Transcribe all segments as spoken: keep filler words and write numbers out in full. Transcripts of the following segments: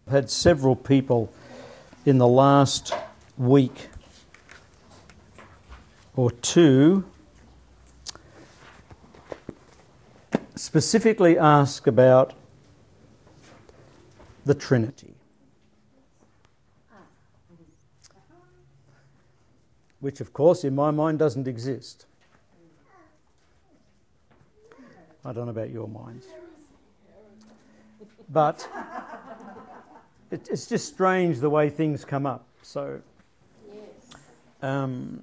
had several people in the last week or two specifically ask about the Trinity, which of course in my mind doesn't exist. I don't know about your minds. But it, it's just strange the way things come up. So um,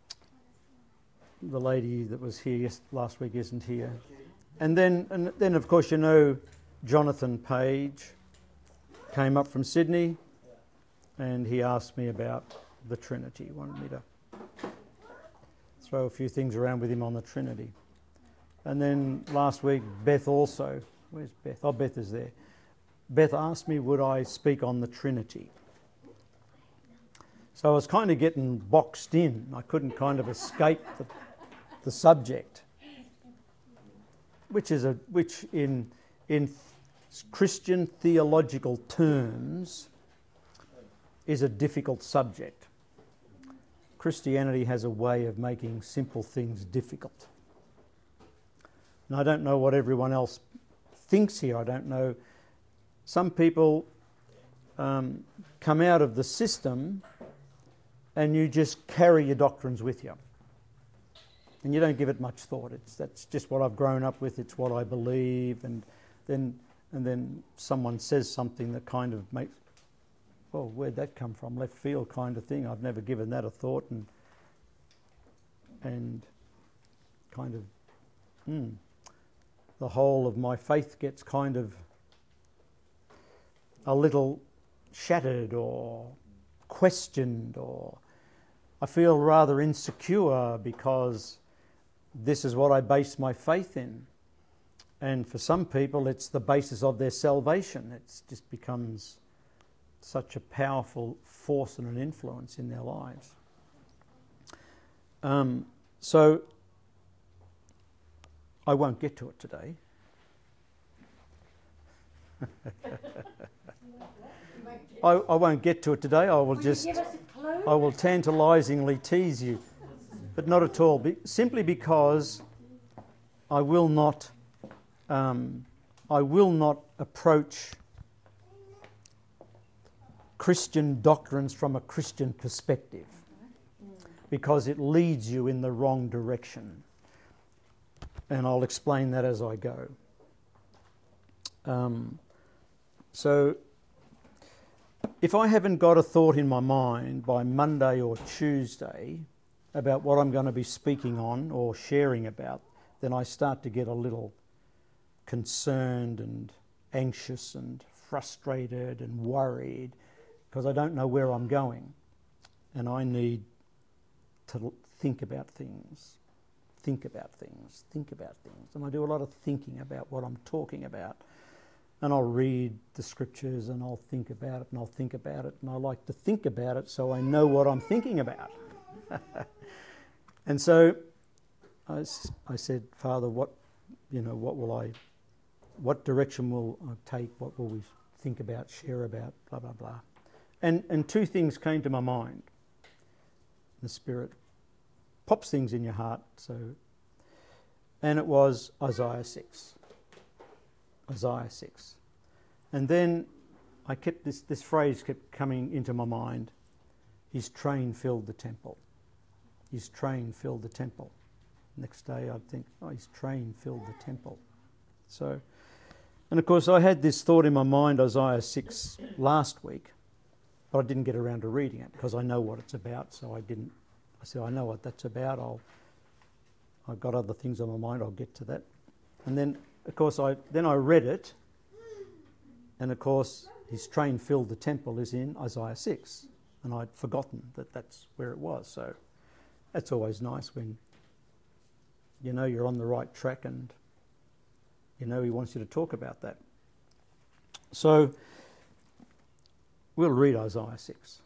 the lady that was here yes, last week isn't here. And then, and then of course, you know, Jonathan Page came up from Sydney and he asked me about the Trinity. He wanted me to throw a few things around with him on the Trinity. And then last week, Beth also, where's Beth? Oh, Beth is there. Beth asked me would I speak on the Trinity. So I was kind of getting boxed in. I couldn't kind of escape the, the subject, which is a which in in Christian theological terms is a difficult subject. Christianity has a way of making simple things difficult. And I don't know what everyone else thinks here. I don't know. Some people um, come out of the system and you just carry your doctrines with you. And you don't give it much thought. It's that's just what I've grown up with. It's what I believe. And then and then someone says something that kind of makes, oh, where'd that come from? Left field kind of thing. I've never given that a thought. And and kind of, hmm, the whole of my faith gets kind of a little shattered or questioned, or I feel rather insecure because this is what I base my faith in. And for some people it's the basis of their salvation. It just becomes such a powerful force and an influence in their lives. Um, so I won't get to it today. I, I won't get to it today. I will, will just, I will tantalisingly tease you, but not at all. Be, simply because I will not, um, I will not approach Christian doctrines from a Christian perspective, because it leads you in the wrong direction, and I'll explain that as I go. Um, so. If I haven't got a thought in my mind by Monday or Tuesday about what I'm going to be speaking on or sharing about, then I start to get a little concerned and anxious and frustrated and worried because I don't know where I'm going. And I need to think about things, think about things, think about things. And I do a lot of thinking about what I'm talking about. And I'll read the scriptures and I'll think about it and I'll think about it and I like to think about it so I know what I'm thinking about. And so I, I said, Father, what, you know, what will I, what direction will I take? What will we think about, share about, blah, blah, blah. And, and two things came to my mind. The Spirit pops things in your heart. So, and it was Isaiah six. Isaiah six. And then I kept this, this phrase kept coming into my mind. His train filled the temple. His train filled the temple. Next day I'd think, oh, his train filled the temple. So, and of course I had this thought in my mind, Isaiah six, last week, but I didn't get around to reading it because I know what it's about, so I didn't. I said, I know what that's about. I'll, I've got other things on my mind, I'll get to that. And then Of course, I then I read it, and of course, his train filled the temple is in Isaiah six, and I'd forgotten that that's where it was. So that's always nice when you know you're on the right track and you know he wants you to talk about that. So we'll read Isaiah six,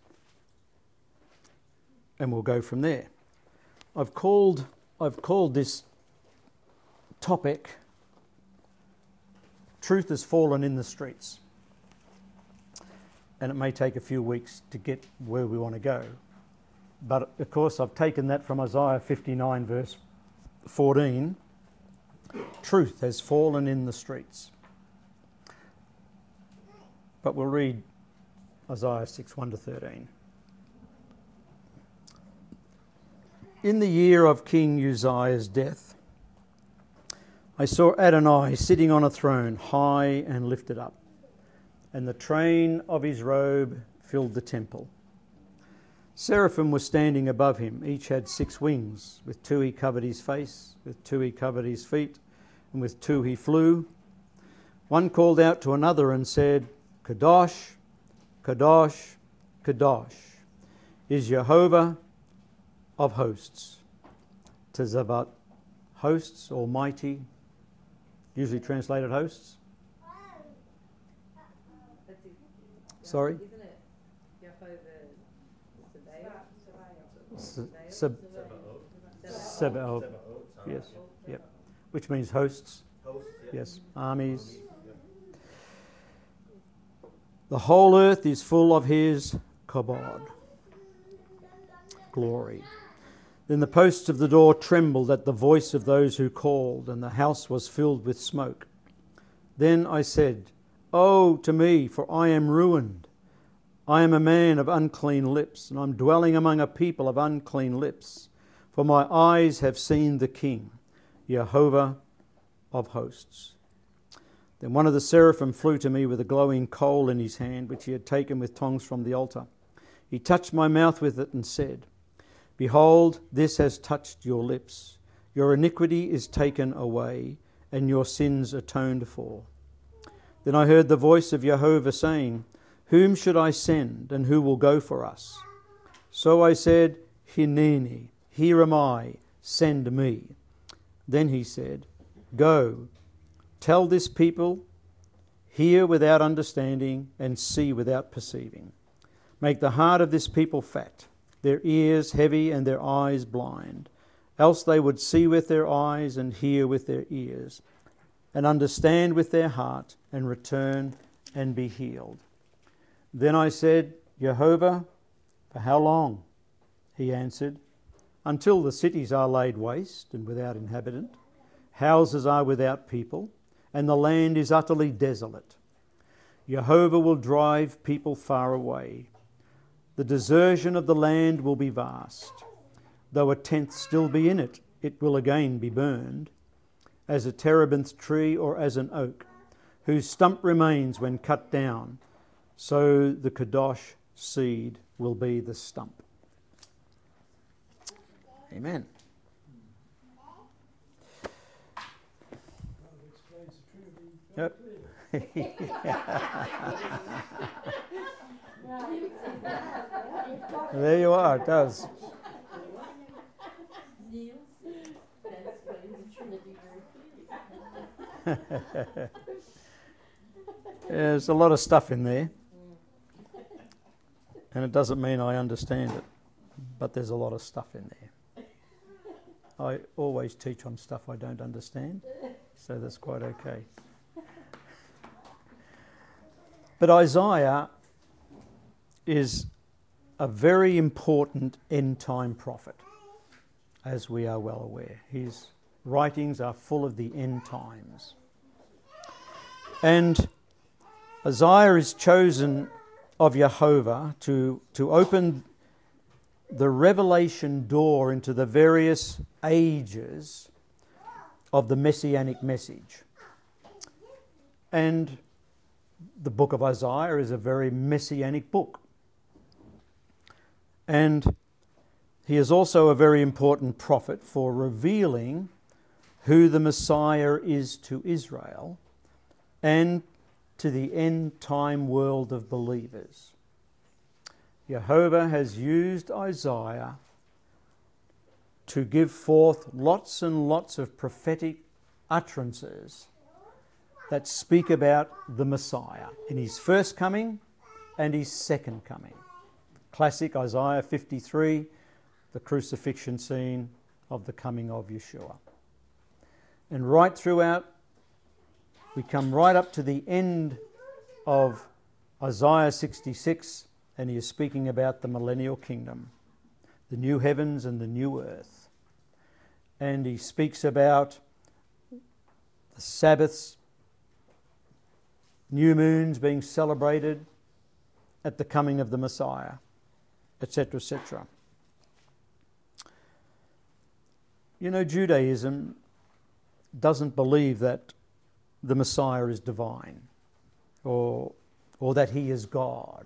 and we'll go from there. I've called I've called this topic "Truth has fallen in the streets." and it may take a few weeks to get where we want to go. But of course, I've taken that from Isaiah fifty-nine, verse fourteen. Truth has fallen in the streets. But we'll read Isaiah six, one to thirteen. In the year of King Uzziah's death, I saw Adonai sitting on a throne, high and lifted up, and the train of his robe filled the temple. Seraphim were standing above him. Each had six wings. With two he covered his face, with two he covered his feet, and with two he flew. One called out to another and said, Kadosh, Kadosh, Kadosh is Jehovah of hosts. Tezavat, hosts, almighty, usually translated hosts. Sorry? Sebaot. Yes. Yep. Which means hosts. Yes. Armies. The whole earth is full of his kabod. Glory. Then the posts of the door trembled at the voice of those who called, and the house was filled with smoke. Then I said, "Oh, to me, for I am ruined. I am a man of unclean lips, and I'm dwelling among a people of unclean lips. For my eyes have seen the King, Jehovah of hosts." Then one of the seraphim flew to me with a glowing coal in his hand, which he had taken with tongs from the altar. He touched my mouth with it and said, "Behold, this has touched your lips. Your iniquity is taken away, and your sins atoned for." Then I heard the voice of Jehovah saying, "Whom should I send, and who will go for us?" So I said, "Hineni, here am I, send me." Then he said, "Go, tell this people, hear without understanding, and see without perceiving. Make the heart of this people fat, their ears heavy, and their eyes blind. Else they would see with their eyes, and hear with their ears, and understand with their heart, and return and be healed." Then I said, "Jehovah, for how long?" He answered, "Until the cities are laid waste and without inhabitant, houses are without people, and the land is utterly desolate. Jehovah will drive people far away. The desertion of the land will be vast. Though a tenth still be in it, it will again be burned, as a terebinth tree or as an oak, whose stump remains when cut down. So the Kadosh seed will be the stump." Amen. Yep. There you are, it does. There's a lot of stuff in there. And it doesn't mean I understand it, but there's a lot of stuff in there. I always teach on stuff I don't understand, so that's quite okay. But Isaiah is a very important end-time prophet, as we are well aware. His writings are full of the end times. And Isaiah is chosen of Jehovah to, to open the revelation door into the various ages of the messianic message. And the book of Isaiah is a very messianic book. And he is also a very important prophet for revealing who the Messiah is to Israel and to the end-time world of believers. Jehovah has used Isaiah to give forth lots and lots of prophetic utterances that speak about the Messiah in his first coming and his second coming. Classic Isaiah fifty-three, the crucifixion scene of the coming of Yeshua. And right throughout, we come right up to the end of Isaiah sixty-six, and he is speaking about the millennial kingdom, the new heavens and the new earth. And he speaks about the Sabbaths, new moons being celebrated at the coming of the Messiah, et cetera, et cetera. You know, Judaism doesn't believe that the Messiah is divine or, or that he is God.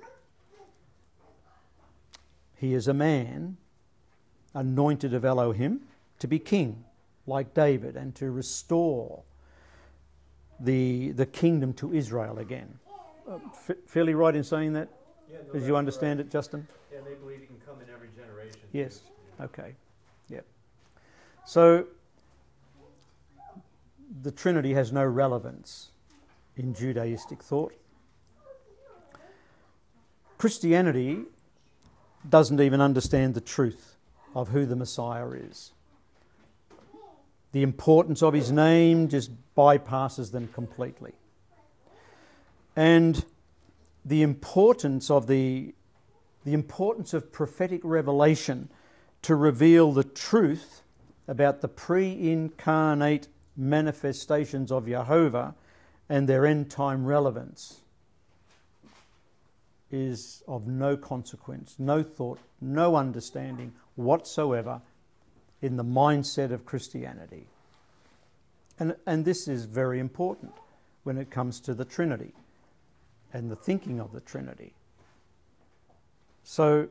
He is a man anointed of Elohim to be king, like David, and to restore the, the kingdom to Israel again. Uh, f- fairly right in saying that? Yeah, no, As you understand right. it, Justin? Yeah, they believe he can come in every generation. Yes. Okay. Yep. So the Trinity has no relevance in Judaistic thought. Christianity doesn't even understand the truth of who the Messiah is. The importance of his name just bypasses them completely. And the importance of the, the importance of prophetic revelation to reveal the truth about the pre-incarnate manifestations of Jehovah and their end-time relevance is of no consequence, no thought, no understanding whatsoever in the mindset of Christianity. And, and this is very important when it comes to the Trinity and the thinking of the Trinity. So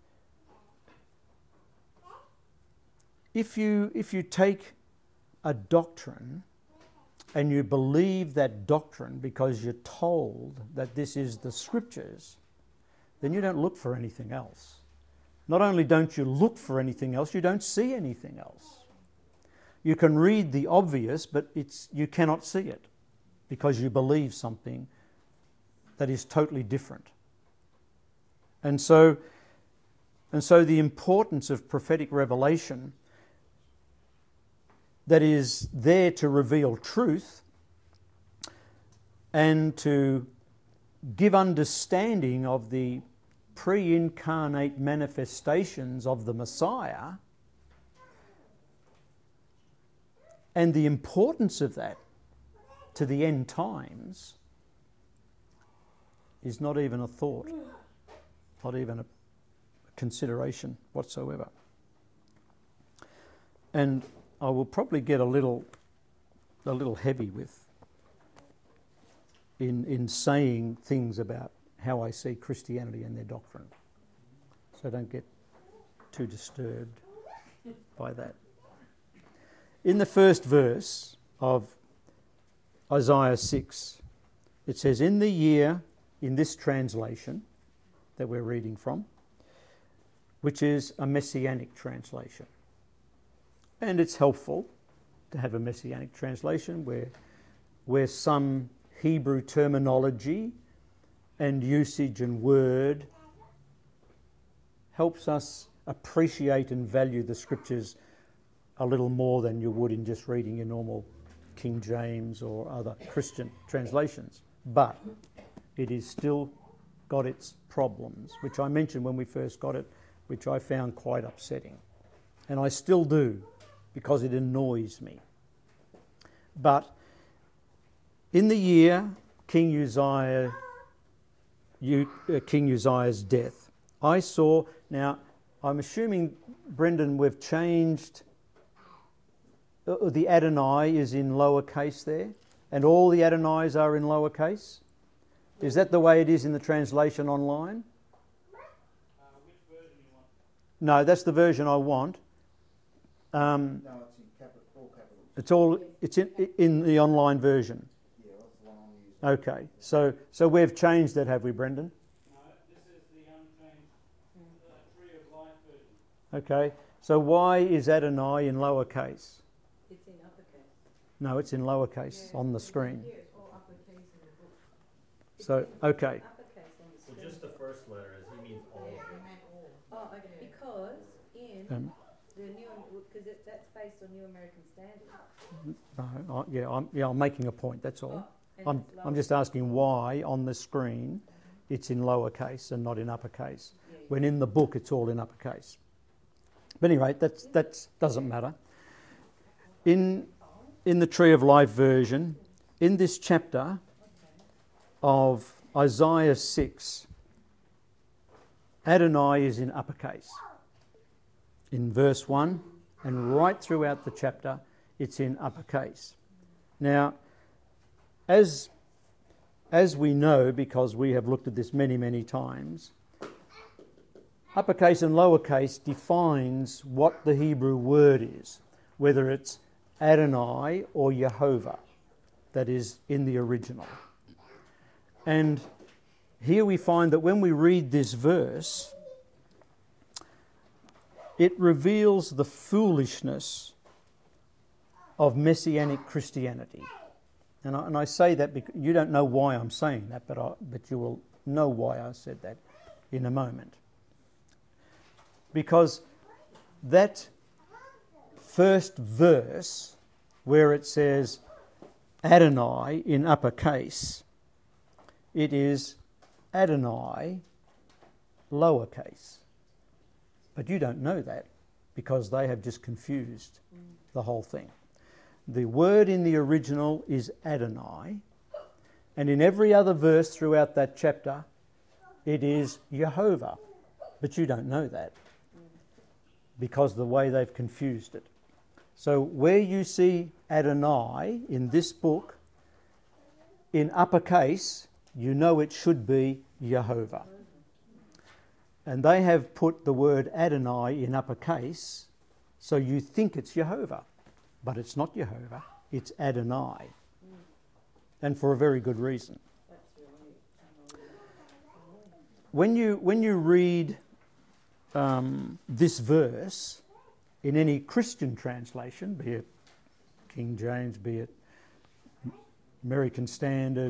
if you, if you take a doctrine and you believe that doctrine because you're told that this is the Scriptures, then you don't look for anything else. Not only don't you look for anything else, you don't see anything else. You can read the obvious, but it's, you cannot see it because you believe something that is totally different. And so, and so the importance of prophetic revelation that is there to reveal truth and to give understanding of the pre-incarnate manifestations of the Messiah and the importance of that to the end times is not even a thought, not even a consideration whatsoever. And I will probably get a little a little heavy with in in saying things about how I see Christianity and their doctrine. So don't get too disturbed by that. In the first verse of Isaiah six, it says, in the year, in this translation that we're reading from, which is a messianic translation. And it's helpful to have a messianic translation where, where some Hebrew terminology and usage and word helps us appreciate and value the Scriptures a little more than you would in just reading your normal King James or other Christian translations. But it is still got its problems, which I mentioned when we first got it, which I found quite upsetting. And I still do, because it annoys me. But in the year King Uzziah, U, uh, King Uzziah's death, I saw, now I'm assuming, Brendan, we've changed, uh, the Adonai is in lowercase there, and all the Adonais are in lowercase. Is that the way it is in the translation online? Uh, which version you want? No, that's the version I want. Um, No, it's in capital, all capitals. it's all it's in, in the online version. Yeah, that's the one I'm using. Okay, so so we've changed that, have we, Brendan? No, this is the unchanged uh, Tree of Life version. Okay, so why is Adonai in lowercase? It's in uppercase. No, it's in lowercase Yeah, on the it's screen. Here it's all uppercase in the book. It's So, in okay. Uppercase on the So screen. just the first letter, as he means all Yeah, of we it. meant all. Oh, okay. Because in Um, the new, because it, that's based on New American Standard. no, I, yeah, I'm yeah, I'm making a point. That's all. Oh, and I'm it's I'm lower. just asking why on the screen it's in lowercase and not in uppercase, Yeah, when in the book it's all in uppercase. But anyway, that's that doesn't matter. In in the Tree of Life version, in this chapter of Isaiah six, Adonai is in uppercase. In verse one, and right throughout the chapter, it's in uppercase. Now, as, as we know, because we have looked at this many, many times, uppercase and lowercase defines what the Hebrew word is, whether it's Adonai or Jehovah, that is in the original. And here we find that when we read this verse, it reveals the foolishness of Messianic Christianity. And I, and I say that because you don't know why I'm saying that, but I, but you will know why I said that in a moment. Because that first verse where it says Adonai in uppercase, it is Adonai lowercase. But you don't know that because they have just confused the whole thing. The word in the original is Adonai, and in every other verse throughout that chapter, it is Jehovah. But you don't know that because of the way they've confused it. So where you see Adonai in this book, in uppercase, you know it should be Jehovah. And they have put the word Adonai in uppercase, so you think it's Jehovah. But it's not Jehovah, it's Adonai. And for a very good reason. When you, when you read um, this verse in any Christian translation, be it King James, be it American Standard,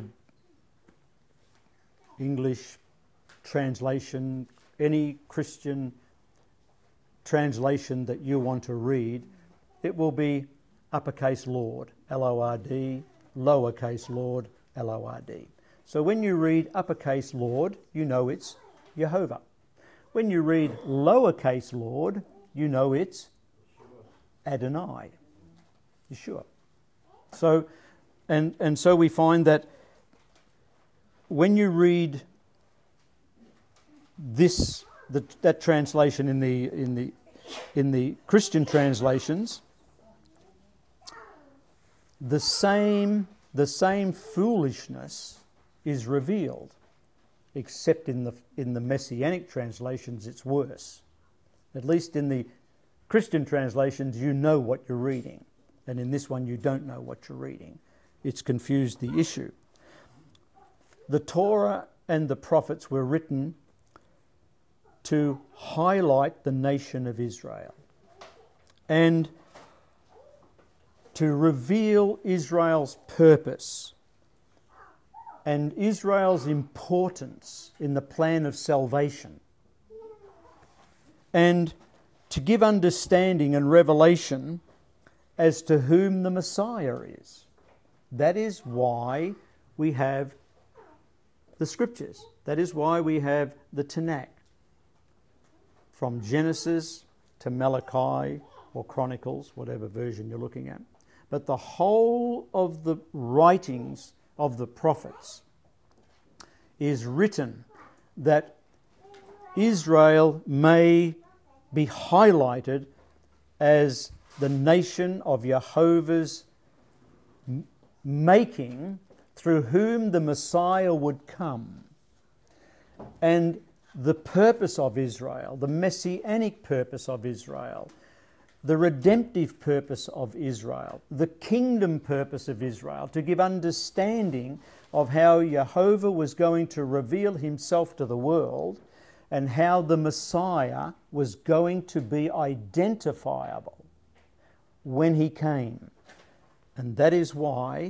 English translation, any Christian translation that you want to read, it will be uppercase Lord, L O R D, lowercase Lord, L O R D. So when you read uppercase Lord, you know it's Jehovah. When you read lowercase Lord, you know it's Adonai, Yeshua. So, and and so we find that when you read this, the, that translation in the in the in the Christian translations, the same the same foolishness is revealed, except in the in the Messianic translations it's worse. At least in the Christian translations you know what you're reading, and in this one you don't know what you're reading. It's confused the issue. The Torah and the prophets were written to highlight the nation of Israel and to reveal Israel's purpose and Israel's importance in the plan of salvation, and to give understanding and revelation as to whom the Messiah is. That is why we have the Scriptures. That is why we have the Tanakh. From Genesis to Malachi or Chronicles, whatever version you're looking at. But the whole of the writings of the prophets is written that Israel may be highlighted as the nation of Jehovah's making, through whom the Messiah would come. And the purpose of Israel, the messianic purpose of Israel, the redemptive purpose of Israel, the kingdom purpose of Israel, to give understanding of how Jehovah was going to reveal himself to the world and how the Messiah was going to be identifiable when he came. And that is why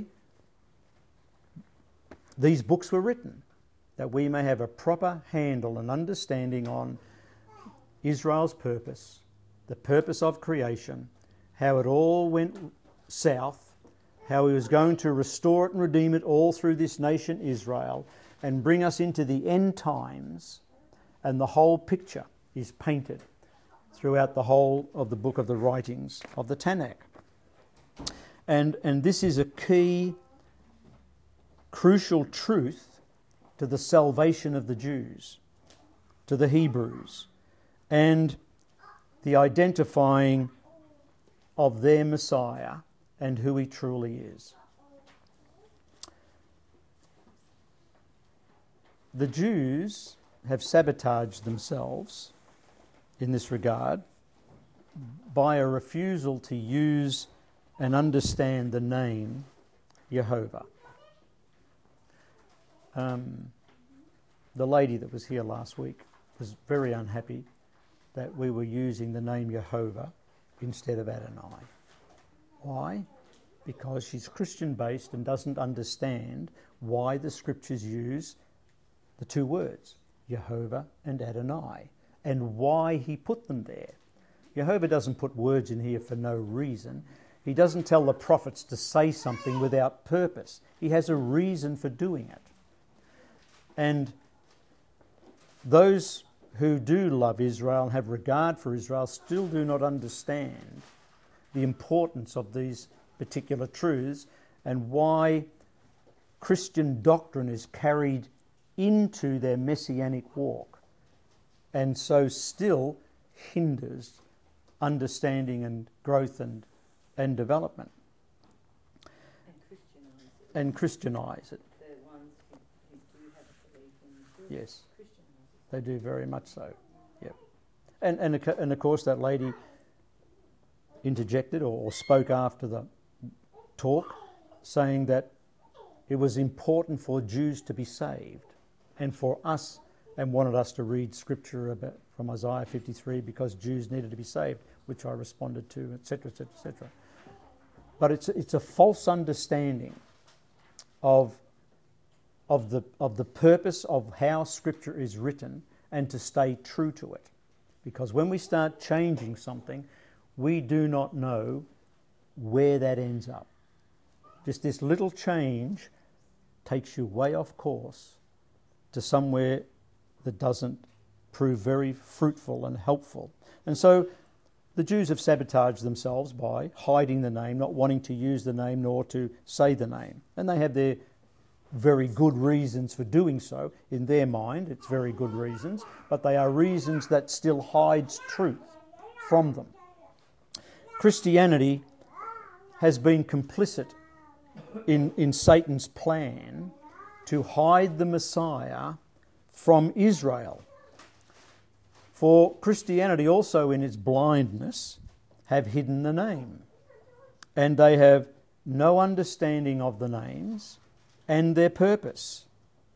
these books were written, that we may have a proper handle and understanding on Israel's purpose, the purpose of creation, how it all went south, how he was going to restore it and redeem it all through this nation Israel, and bring us into the end times, and the whole picture is painted throughout the whole of the book of the writings of the Tanakh. And, and this is a key, crucial truth to the salvation of the Jews, to the Hebrews, and the identifying of their Messiah and who he truly is. The Jews have sabotaged themselves in this regard by a refusal to use and understand the name Jehovah. Um, the lady that was here last week was very unhappy that we were using the name Jehovah instead of Adonai. Why? Because she's Christian-based and doesn't understand why the scriptures use the two words, Jehovah and Adonai, and why he put them there. Jehovah doesn't put words in here for no reason. He doesn't tell the prophets to say something without purpose. He has a reason for doing it. And those who do love Israel and have regard for Israel still do not understand the importance of these particular truths and why Christian doctrine is carried into their messianic walk, and so still hinders understanding and growth and, and development. And Christianise it. And Christianise it. The ones who, who do have a belief in the Yes, Christianise it. they do very much so. Yep. And, and, of- and of course that lady interjected or, or spoke after the talk saying that it was important for Jews to be saved and for us, and wanted us to read scripture about, from Isaiah fifty-three because Jews needed to be saved, which I responded to, et cetera, et cetera, et cetera. But it's it's a false understanding of of the of the purpose of how scripture is written, and to stay true to it, because when we start changing something, we do not know where that ends up. Just this little change takes you way off course to somewhere that doesn't prove very fruitful and helpful. And so the Jews have sabotaged themselves by hiding the name, not wanting to use the name nor to say the name. And they have their very good reasons for doing so. In their mind, it's very good reasons, but they are reasons that still hides truth from them. Christianity has been complicit in, in Satan's plan to hide the Messiah from Israel. For Christianity also in its blindness have hidden the name, and they have no understanding of the names and their purpose,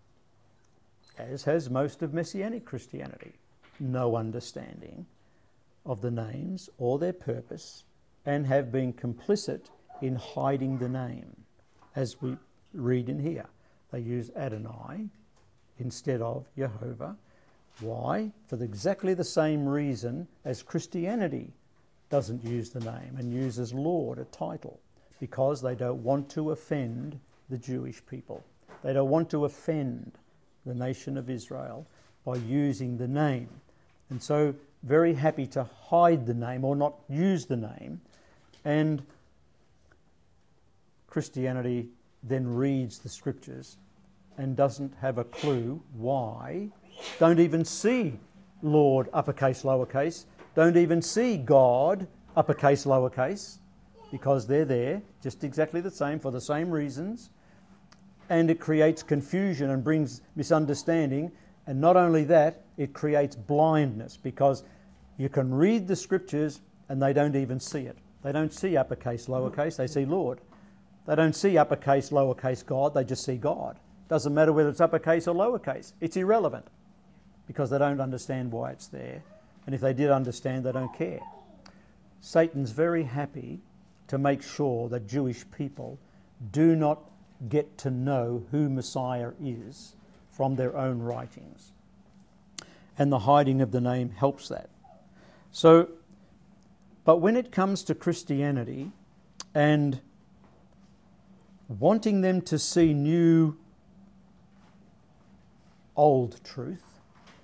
as has most of Messianic Christianity. No understanding of the names or their purpose, and have been complicit in hiding the name, as we read in here. They use Adonai instead of Jehovah. Why? For the, exactly the same reason as Christianity doesn't use the name and uses Lord, a title, because they don't want to offend the Jewish people. They don't want to offend the nation of Israel by using the name. And so very happy to hide the name or not use the name. And Christianity then reads the scriptures and doesn't have a clue why, don't even see Lord, uppercase, lowercase, don't even see God, uppercase, lowercase, because they're there, just exactly the same, for the same reasons, and it creates confusion and brings misunderstanding, and not only that, it creates blindness, because you can read the scriptures and they don't even see it. They don't see uppercase, lowercase, they see Lord. They don't see uppercase, lowercase God, they just see God. Doesn't matter whether it's uppercase or lowercase. It's irrelevant because they don't understand why it's there. And if they did understand, they don't care. Satan's very happy to make sure that Jewish people do not get to know who Messiah is from their own writings. And the hiding of the name helps that. So, but when it comes to Christianity and wanting them to see new old truth,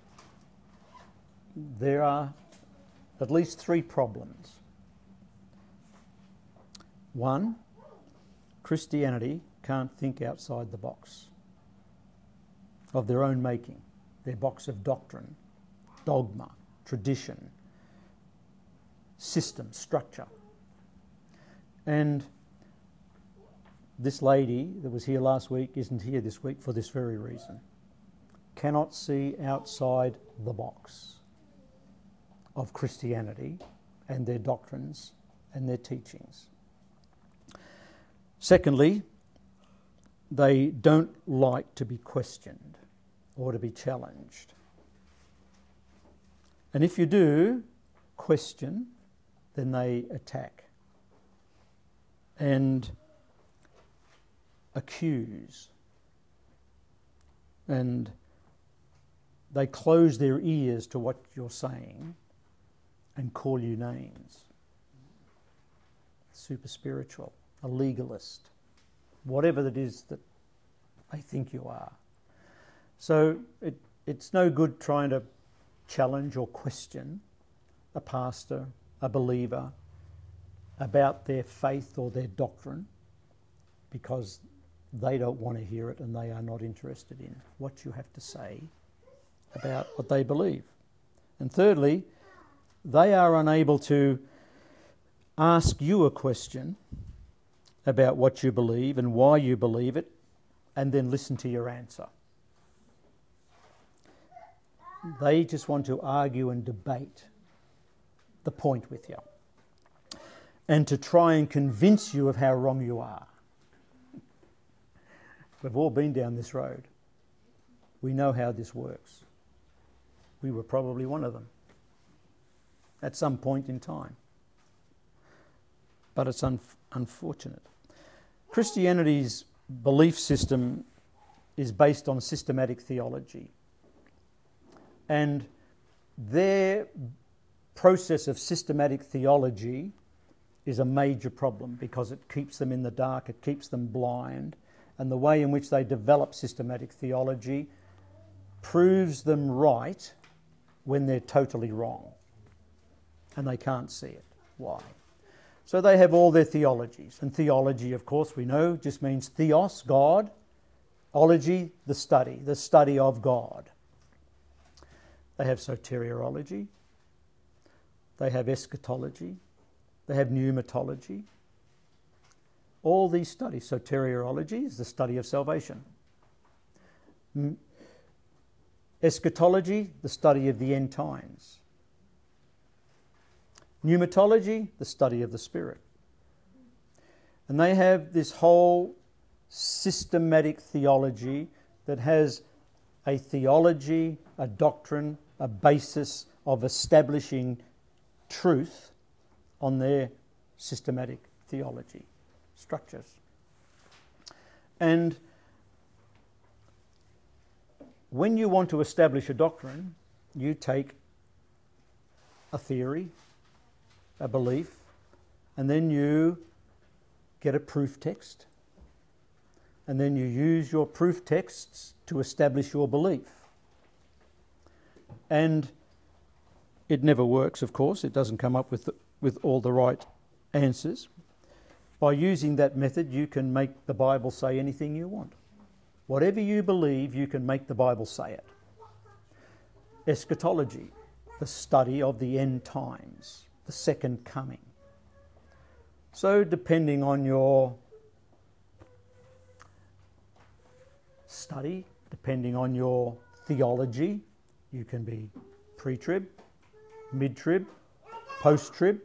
there are at least three problems. One, Christianity can't think outside the box of their own making, their box of doctrine, dogma, tradition, system, structure. And this lady that was here last week isn't here this week for this very reason. Cannot see outside the box of Christianity and their doctrines and their teachings. Secondly, they don't like to be questioned or to be challenged. And if you do question, then they attack and accuse, and they close their ears to what you're saying and call you names. Super spiritual, a legalist, whatever it is that they think you are. So it, it's no good trying to challenge or question a pastor, a believer, about their faith or their doctrine, because they don't want to hear it and they are not interested in what you have to say about what they believe. And thirdly, they are unable to ask you a question about what you believe and why you believe it, and then listen to your answer. They just want to argue and debate the point with you, and to try and convince you of how wrong you are. We've all been down this road. We know how this works. We were probably one of them at some point in time. But it's un- unfortunate. Christianity's belief system is based on systematic theology. And their process of systematic theology is a major problem, because it keeps them in the dark, it keeps them blind, and the way in which they develop systematic theology proves them right when they're totally wrong, and they can't see it. Why? So they have all their theologies, and theology, of course, we know just means theos, God, ology, the study, the study of God. They have soteriology, they have eschatology, they have pneumatology. All these studies. Soteriology is the study of salvation. Eschatology, the study of the end times. Pneumatology, the study of the Spirit. And they have this whole systematic theology that has a theology, a doctrine, a basis of establishing truth on their systematic theology structures. And when you want to establish a doctrine, you take a theory, a belief, and then you get a proof text, and then you use your proof texts to establish your belief. And it never works, of course. It doesn't come up with the, with all the right answers. By using that method, you can make the Bible say anything you want. Whatever you believe, you can make the Bible say it. Eschatology, the study of the end times, the second coming. So depending on your study, depending on your theology, you can be pre-trib, mid-trib, post-trib.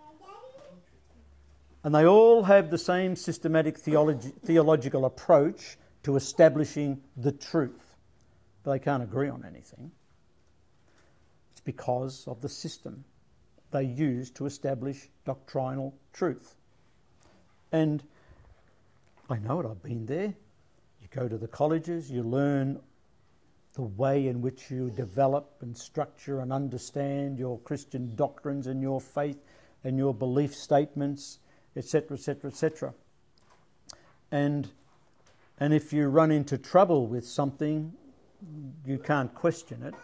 And they all have the same systematic theology, theological approach to establishing the truth. But they can't agree on anything. It's because of the system they use to establish doctrinal truth. And I know it, I've been there. You go to the colleges, you learn the way in which you develop and structure and understand your Christian doctrines and your faith and your belief statements, et cetera, et cetera, et cetera. And, and if you run into trouble with something you can't question it.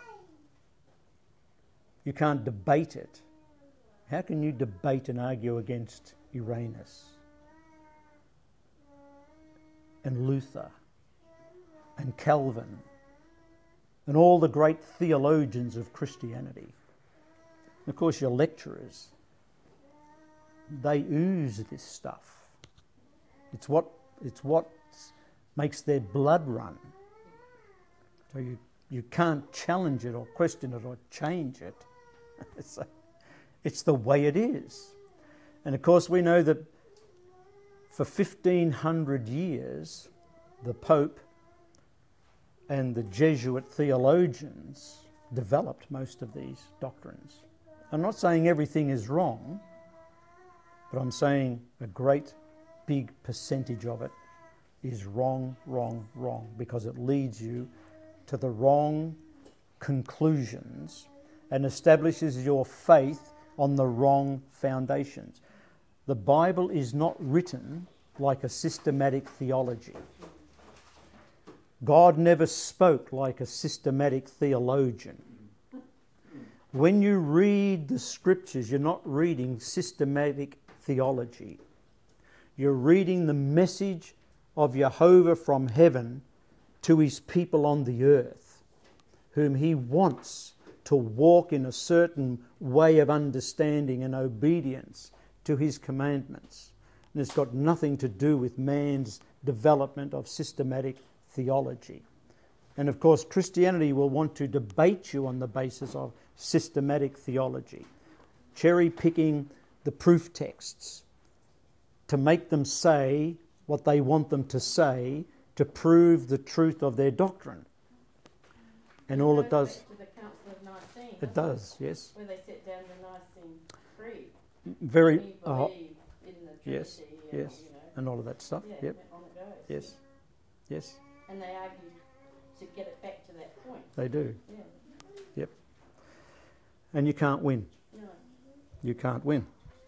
You can't debate it. How can you debate and argue against Irenaeus and Luther and Calvin and all the great theologians of Christianity? Of course, your lecturers, they ooze this stuff. It's what it's what makes their blood run. So you, you can't challenge it or question it or change it. It's, a, it's the way it is. And of course we know that for fifteen hundred years the Pope and the Jesuit theologians developed most of these doctrines. I'm not saying everything is wrong, but I'm saying a great big percentage of it is wrong, wrong, wrong, because it leads you to the wrong conclusions and establishes your faith on the wrong foundations. The Bible is not written like a systematic theology. God never spoke like a systematic theologian. When you read the scriptures, you're not reading systematic theology. You're reading the message of Jehovah from heaven to his people on the earth, whom he wants to walk in a certain way of understanding and obedience to his commandments. And it's got nothing to do with man's development of systematic theology. And of course, Christianity will want to debate you on the basis of systematic theology, cherry picking the proof texts to make them say what they want them to say to prove the truth of their doctrine. And all it does... To the Council of Nicene, it does, yes. where they set down the Nicene Creed. Very... We Uh, believe in the Trinity. yes, and, yes. You know, And all of that stuff, yeah, yep, on it goes. yes, yes, And they argue to get it back to that point. they do. Yeah. And you can't win. No. You can't win.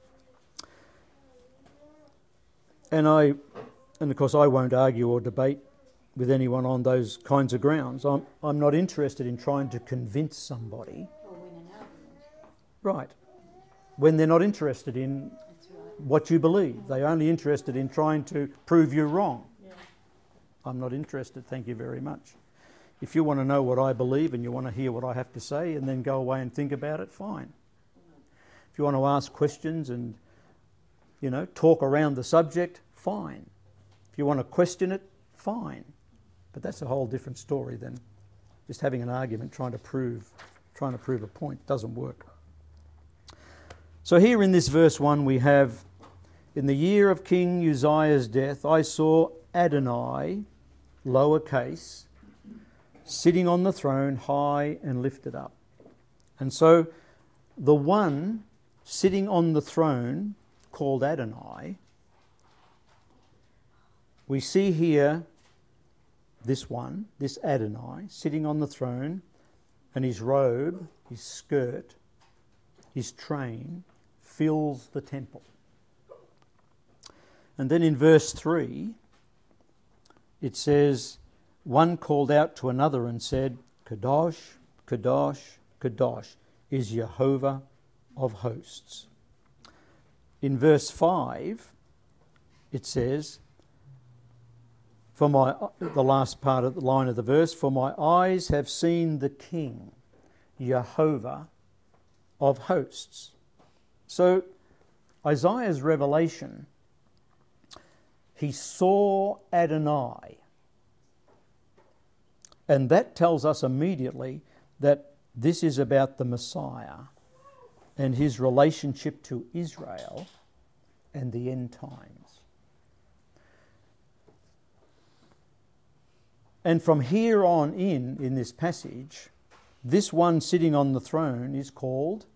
And I, and of course I won't argue or debate with anyone on those kinds of grounds. I'm, I'm not interested in trying to convince somebody. Or win an argument. Right. When they're not interested in That's right. what you believe. They're only interested in trying to prove you wrong. Yeah. I'm not interested, thank you very much. If you want to know what I believe and you want to hear what I have to say and then go away and think about it, fine. If you want to ask questions and, you know, talk around the subject, fine. If you want to question it, fine. But that's a whole different story than just having an argument trying to prove, trying to prove a point. It doesn't work. So here in this verse one we have, in the year of King Uzziah's death, I saw Adonai, lowercase, sitting on the throne, high and lifted up. And so the one sitting on the throne, called Adonai, we see here this one, this Adonai, sitting on the throne, and his robe, his skirt, his train, fills the temple. And then in verse three, it says, one called out to another and said, Kadosh, Kadosh, Kadosh is Jehovah of hosts. In verse five, it says, for my, the last part of the line of the verse, for my eyes have seen the King, Jehovah of hosts. So Isaiah's revelation, he saw Adonai. And that tells us immediately that this is about the Messiah and his relationship to Israel and the end times. And from here on in, in this passage, this one sitting on the throne is called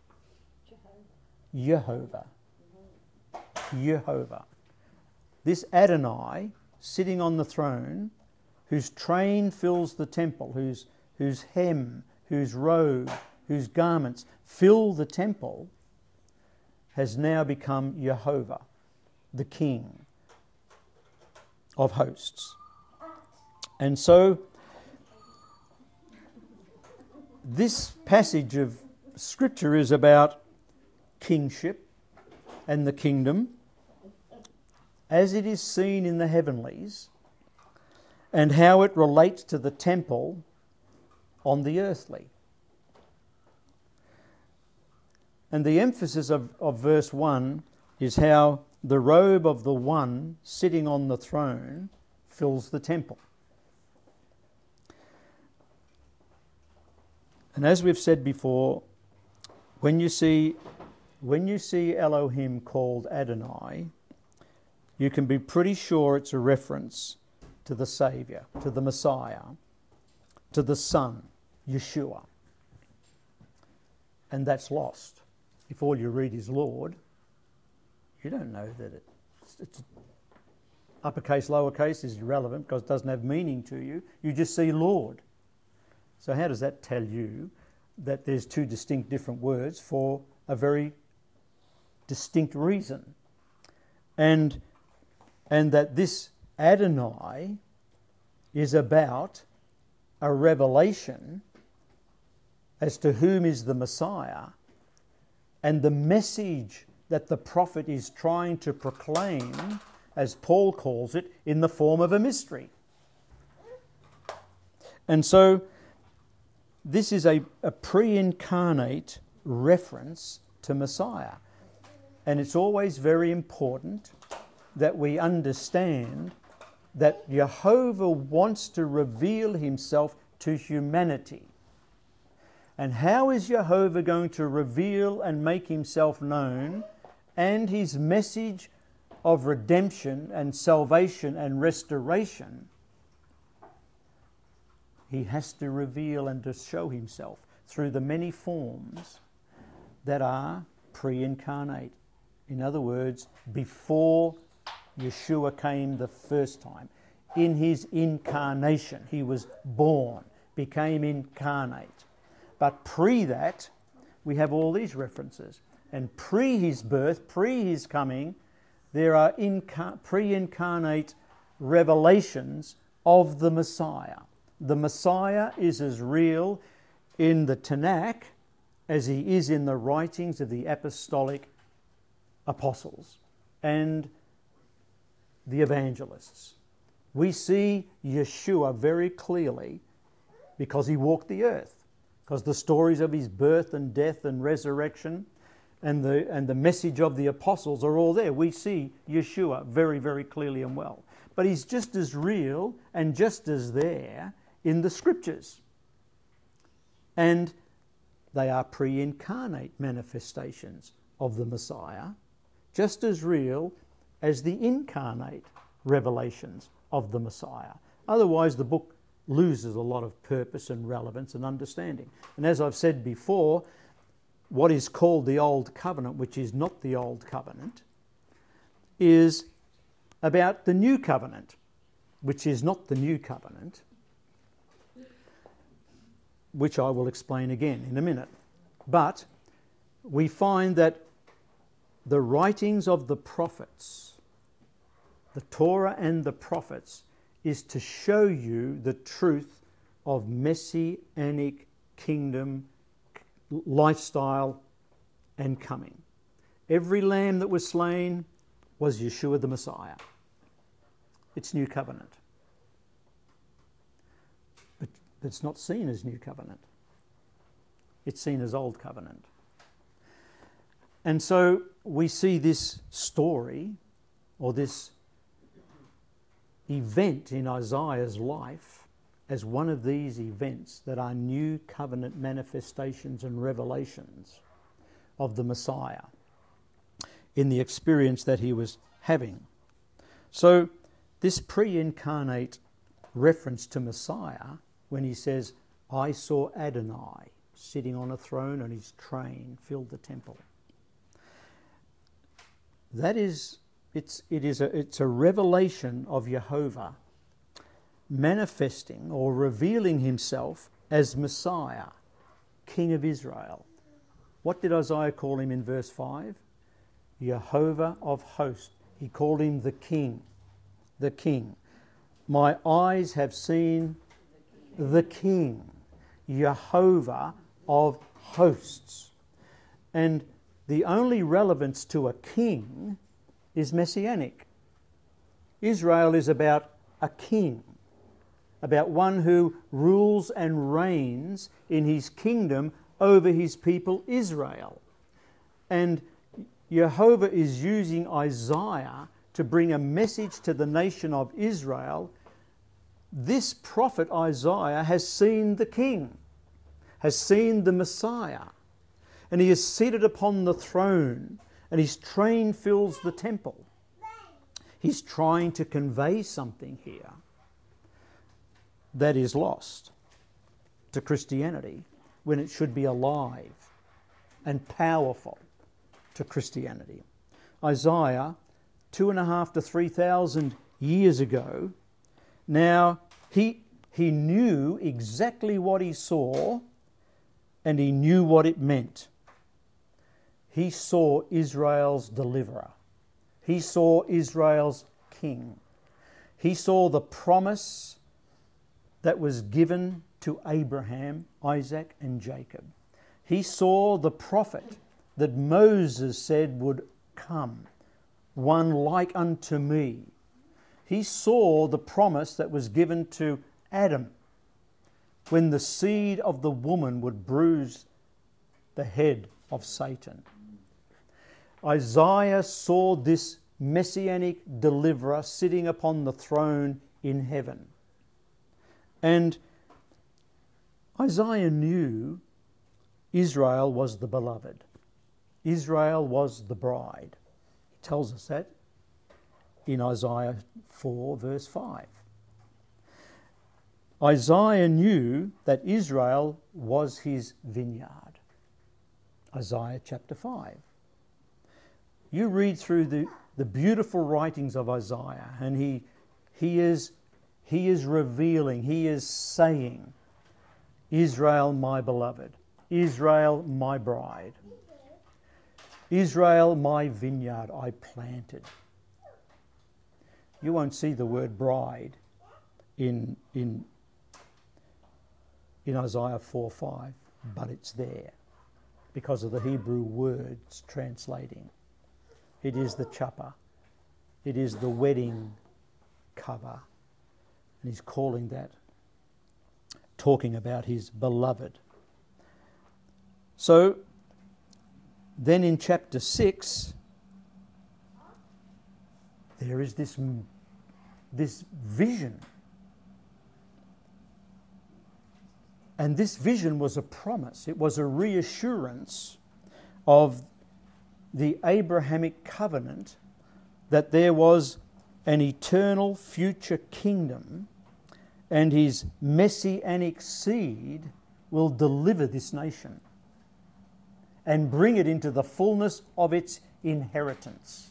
Jehovah. Jehovah. This Adonai sitting on the throne, whose train fills the temple, whose, whose hem, whose robe, whose garments fill the temple, has now become Jehovah, the King of hosts. And so this passage of Scripture is about kingship and the kingdom as it is seen in the heavenlies and how it relates to the temple on the earthly. And the emphasis of, of verse one is how the robe of the one sitting on the throne fills the temple. And as we've said before, when you see when you see Elohim called Adonai, you can be pretty sure it's a reference to the Saviour, to the Messiah, to the Son, Yeshua. And that's lost. If all you read is Lord, you don't know that it, it's, it's uppercase, lowercase is irrelevant because it doesn't have meaning to you. You just see Lord. So how does that tell you that there's two distinct different words for a very distinct reason? And, and that this Adonai is about a revelation as to whom is the Messiah and the message that the prophet is trying to proclaim, as Paul calls it, in the form of a mystery. And so this is a, a pre-incarnate reference to Messiah. And it's always very important that we understand that Jehovah wants to reveal himself to humanity. And how is Jehovah going to reveal and make himself known and his message of redemption and salvation and restoration? He has to reveal and to show himself through the many forms that are pre-incarnate. In other words, before Yeshua came the first time. In his incarnation, he was born, became incarnate. But pre that, we have all these references. And pre his birth, pre his coming, there are incar- pre-incarnate revelations of the Messiah. The Messiah is as real in the Tanakh as he is in the writings of the apostolic apostles and the evangelists. We see Yeshua very clearly because he walked the earth, because the stories of his birth and death and resurrection and the and the message of the apostles are all there. We see Yeshua very, very clearly and well. But he's just as real and just as there in the scriptures. And they are pre-incarnate manifestations of the Messiah, just as real as the incarnate revelations of the Messiah. Otherwise, the book loses a lot of purpose and relevance and understanding. And as I've said before, what is called the Old Covenant, which is not the Old Covenant, is about the New Covenant, which is not the New Covenant, which I will explain again in a minute. But we find that the writings of the prophets, the Torah and the prophets, is to show you the truth of messianic kingdom lifestyle and coming. Every lamb that was slain was Yeshua the Messiah. It's New Covenant. But it's not seen as New Covenant. It's seen as Old Covenant. And so we see this story or this event in Isaiah's life as one of these events that are New Covenant manifestations and revelations of the Messiah in the experience that he was having. So this pre-incarnate reference to Messiah, when he says, I saw Adonai sitting on a throne and his train filled the temple. That is, it's, it is a, it's a revelation of Jehovah manifesting or revealing himself as Messiah, King of Israel. What did Isaiah call him in verse five? Jehovah of hosts. He called him the King, the King. My eyes have seen the King. Jehovah of hosts. And the only relevance to a king is messianic. Israel is about a king, about one who rules and reigns in his kingdom over his people Israel. And Jehovah is using Isaiah to bring a message to the nation of Israel. This prophet Isaiah has seen the king, has seen the Messiah, and he is seated upon the throne, and his train fills the temple. He's trying to convey something here that is lost to Christianity when it should be alive and powerful to Christianity. Isaiah, two and a half to three thousand years ago, now he, he knew exactly what he saw, and he knew what it meant. He saw Israel's deliverer. He saw Israel's king. He saw the promise that was given to Abraham, Isaac, and Jacob. He saw the prophet that Moses said would come, one like unto me. He saw the promise that was given to Adam when the seed of the woman would bruise the head of Satan. Isaiah saw this messianic deliverer sitting upon the throne in heaven. And Isaiah knew Israel was the beloved. Israel was the bride. He tells us that in Isaiah four, verse five. Isaiah knew that Israel was his vineyard. Isaiah chapter five. You read through the, the beautiful writings of Isaiah, and he, he, is, he is revealing, he is saying, Israel my beloved, Israel my bride, Israel my vineyard I planted. You won't see the word bride in, in, in Isaiah four five, but it's there because of the Hebrew words translating. It is the chapper. It is the wedding cover. And he's calling that, talking about his beloved. So, then in chapter six, there is this, this vision. And this vision was a promise. It was a reassurance of the Abrahamic covenant that there was an eternal future kingdom, and his messianic seed will deliver this nation and bring it into the fullness of its inheritance.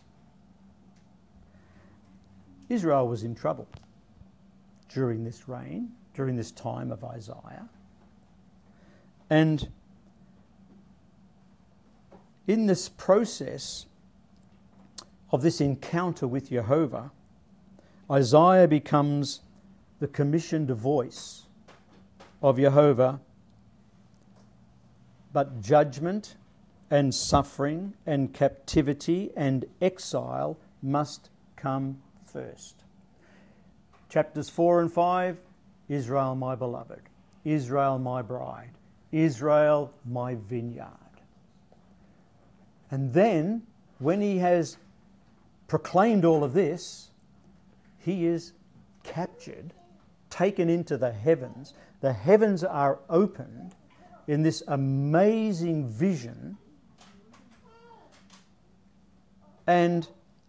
Israel was in trouble during this reign, during this time of Isaiah. And in this process of this encounter with Jehovah, Isaiah becomes the commissioned voice of Jehovah, but judgment and suffering and captivity and exile must come first. Chapters four and five, Israel my beloved, Israel my bride, Israel my vineyard. And then, when he has proclaimed all of this, he is captured, taken into the heavens. The heavens are opened in this amazing vision, and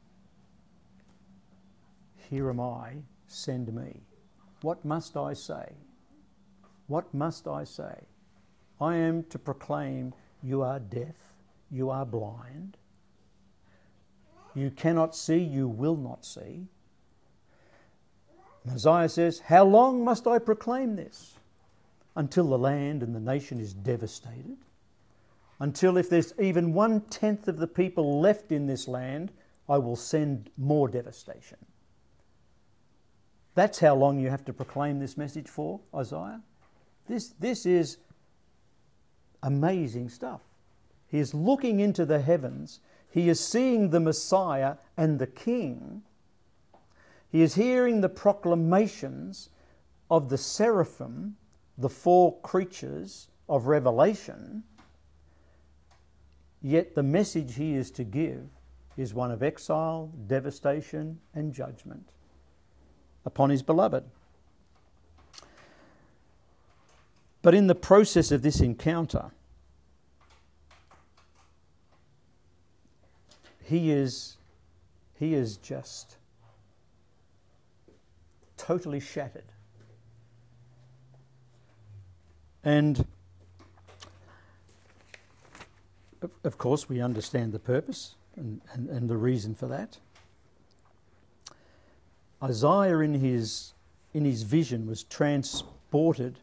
here am I, send me. What must I say? What must I say? I am to proclaim, you are deaf, you are blind, you cannot see, you will not see. And Isaiah says, how long must I proclaim this? Until the land and the nation is devastated. Until if there's even one-tenth of the people left in this land, I will send more devastation. That's how long you have to proclaim this message for, Isaiah. This, this is amazing stuff. He is looking into the heavens. He is seeing the Messiah and the King. He is hearing the proclamations of the seraphim, the four creatures of Revelation. Yet the message he is to give is one of exile, devastation, and judgment upon his beloved. But in the process of this encounter, he is, he is just totally shattered. And of, of course we understand the purpose and, and, and the reason for that. Isaiah in his, in his vision was transported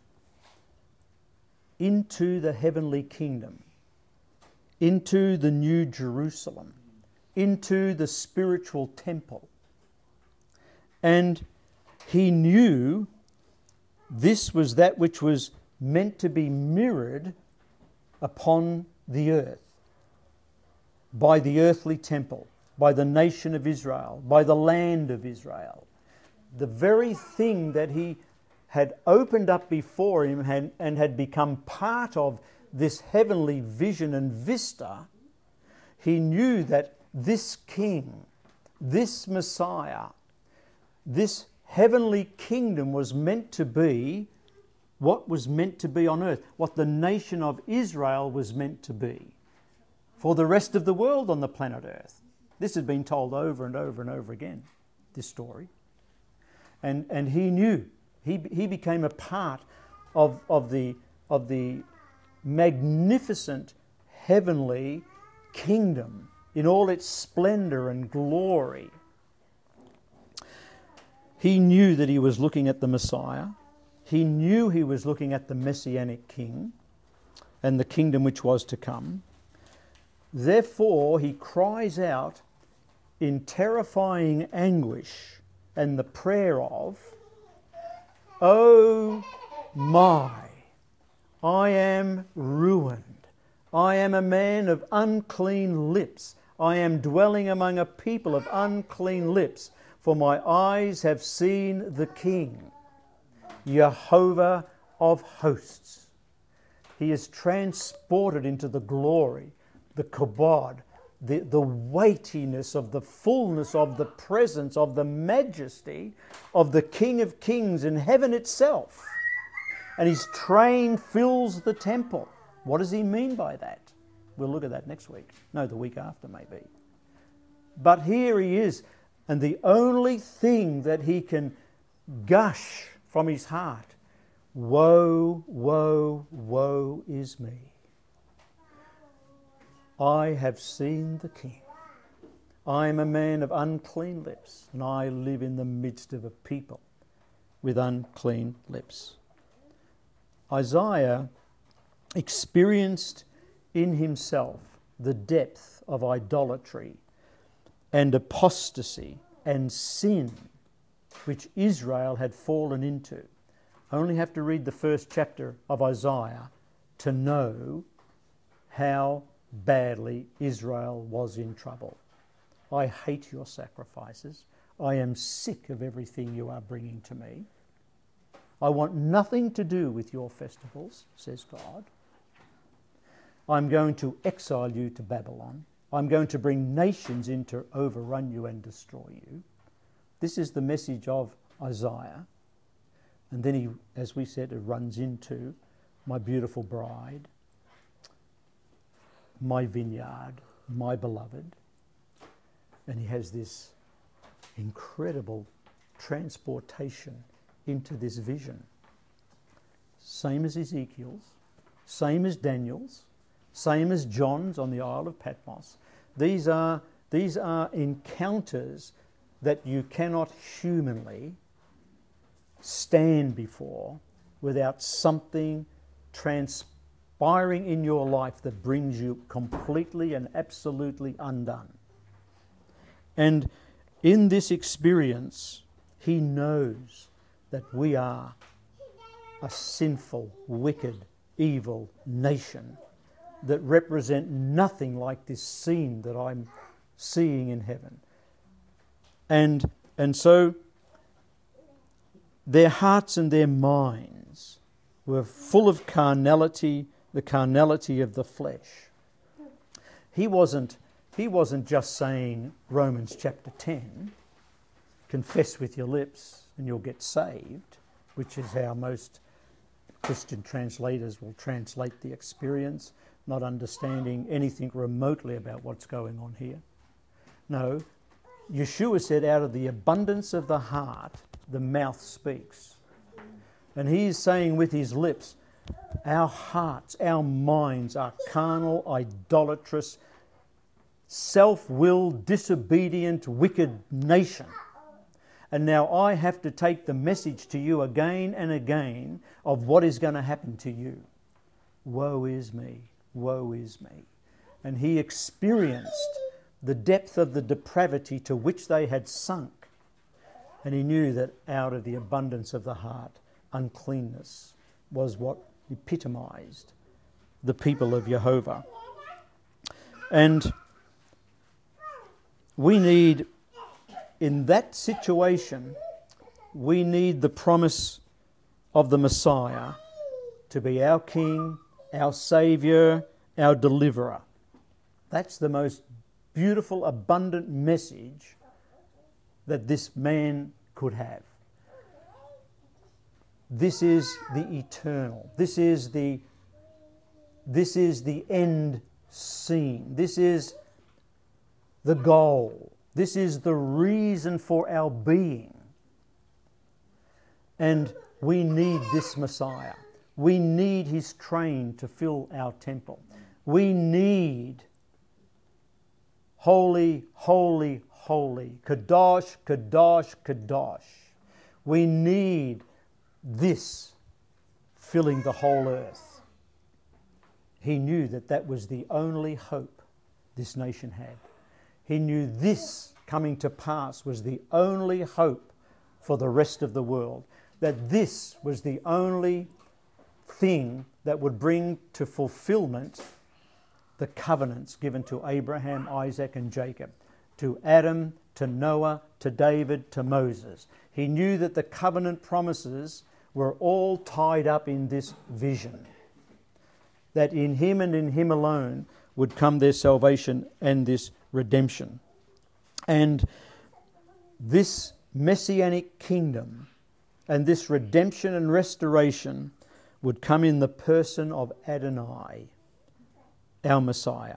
into the heavenly kingdom, into the new Jerusalem, into the spiritual temple. And he knew this was that which was meant to be mirrored upon the earth by the earthly temple, by the nation of Israel, by the land of Israel. The very thing that he had opened up before him had, and had become part of this heavenly vision and vista, he knew that this King, this Messiah, this heavenly kingdom was meant to be what was meant to be on earth, what the nation of Israel was meant to be for the rest of the world on the planet Earth. This had been told over and over and over again, this story. And, and he knew, he, he became a part of, of, the, of the magnificent heavenly kingdom in all its splendour and glory. He knew that he was looking at the Messiah. He knew he was looking at the Messianic King and the kingdom which was to come. Therefore, he cries out in terrifying anguish and the prayer of, "Oh my, I am ruined. I am a man of unclean lips. I am dwelling among a people of unclean lips, for my eyes have seen the King, Jehovah of hosts." He is transported into the glory, the kabod, the, the weightiness of the fullness of the presence of the majesty of the King of Kings in heaven itself. And his train fills the temple. What does he mean by that? We'll look at that next week. No, the week after maybe. But here he is, and the only thing that he can gush from his heart, woe, woe, woe is me. I have seen the King. I am a man of unclean lips, and I live in the midst of a people with unclean lips. Isaiah experienced in himself the depth of idolatry and apostasy and sin which Israel had fallen into. Only have to read the first chapter of Isaiah to know how badly Israel was in trouble. I hate your sacrifices. I am sick of everything you are bringing to me. I want nothing to do with your festivals, says God. I'm going to exile you to Babylon. I'm going to bring nations in to overrun you and destroy you. This is the message of Isaiah. And then he, as we said, it runs into my beautiful bride, my vineyard, my beloved. And he has this incredible transportation into this vision. Same as Ezekiel's, same as Daniel's, same as John's on the Isle of Patmos. These are, these are encounters that you cannot humanly stand before without something transpiring in your life that brings you completely and absolutely undone. And in this experience, he knows that we are a sinful, wicked, evil nation that represent nothing like this scene that I'm seeing in heaven. And, and so their hearts and their minds were full of carnality, the carnality of the flesh. He wasn't, he wasn't just saying Romans chapter ten, confess with your lips and you'll get saved, which is how most Christian translators will translate the experience, not understanding anything remotely about what's going on here. No, Yeshua said, out of the abundance of the heart, the mouth speaks. And he is saying with his lips, our hearts, our minds are carnal, idolatrous, self-willed, disobedient, wicked nation. And now I have to take the message to you again and again of what is going to happen to you. Woe is me, woe is me. And he experienced the depth of the depravity to which they had sunk. And he knew that out of the abundance of the heart, uncleanness was what epitomized the people of Jehovah. And we need, in that situation, we need the promise of the Messiah to be our King, our Saviour, our Deliverer. That's the most beautiful, abundant message that this man could have. This is the eternal. This is the, this is the end scene. This is the goal. This is the reason for our being. And we need this Messiah. We need his train to fill our temple. We need holy, holy, holy. Kadosh, Kadosh, Kadosh. We need this filling the whole earth. He knew that that was the only hope this nation had. He knew this coming to pass was the only hope for the rest of the world. That this was the only thing that would bring to fulfillment the covenants given to Abraham, Isaac and Jacob, to Adam, to Noah, to David, to Moses. He knew that the covenant promises were all tied up in this vision, that in him and in him alone would come their salvation and this redemption. And this messianic kingdom and this redemption and restoration would come in the person of Adonai, our Messiah.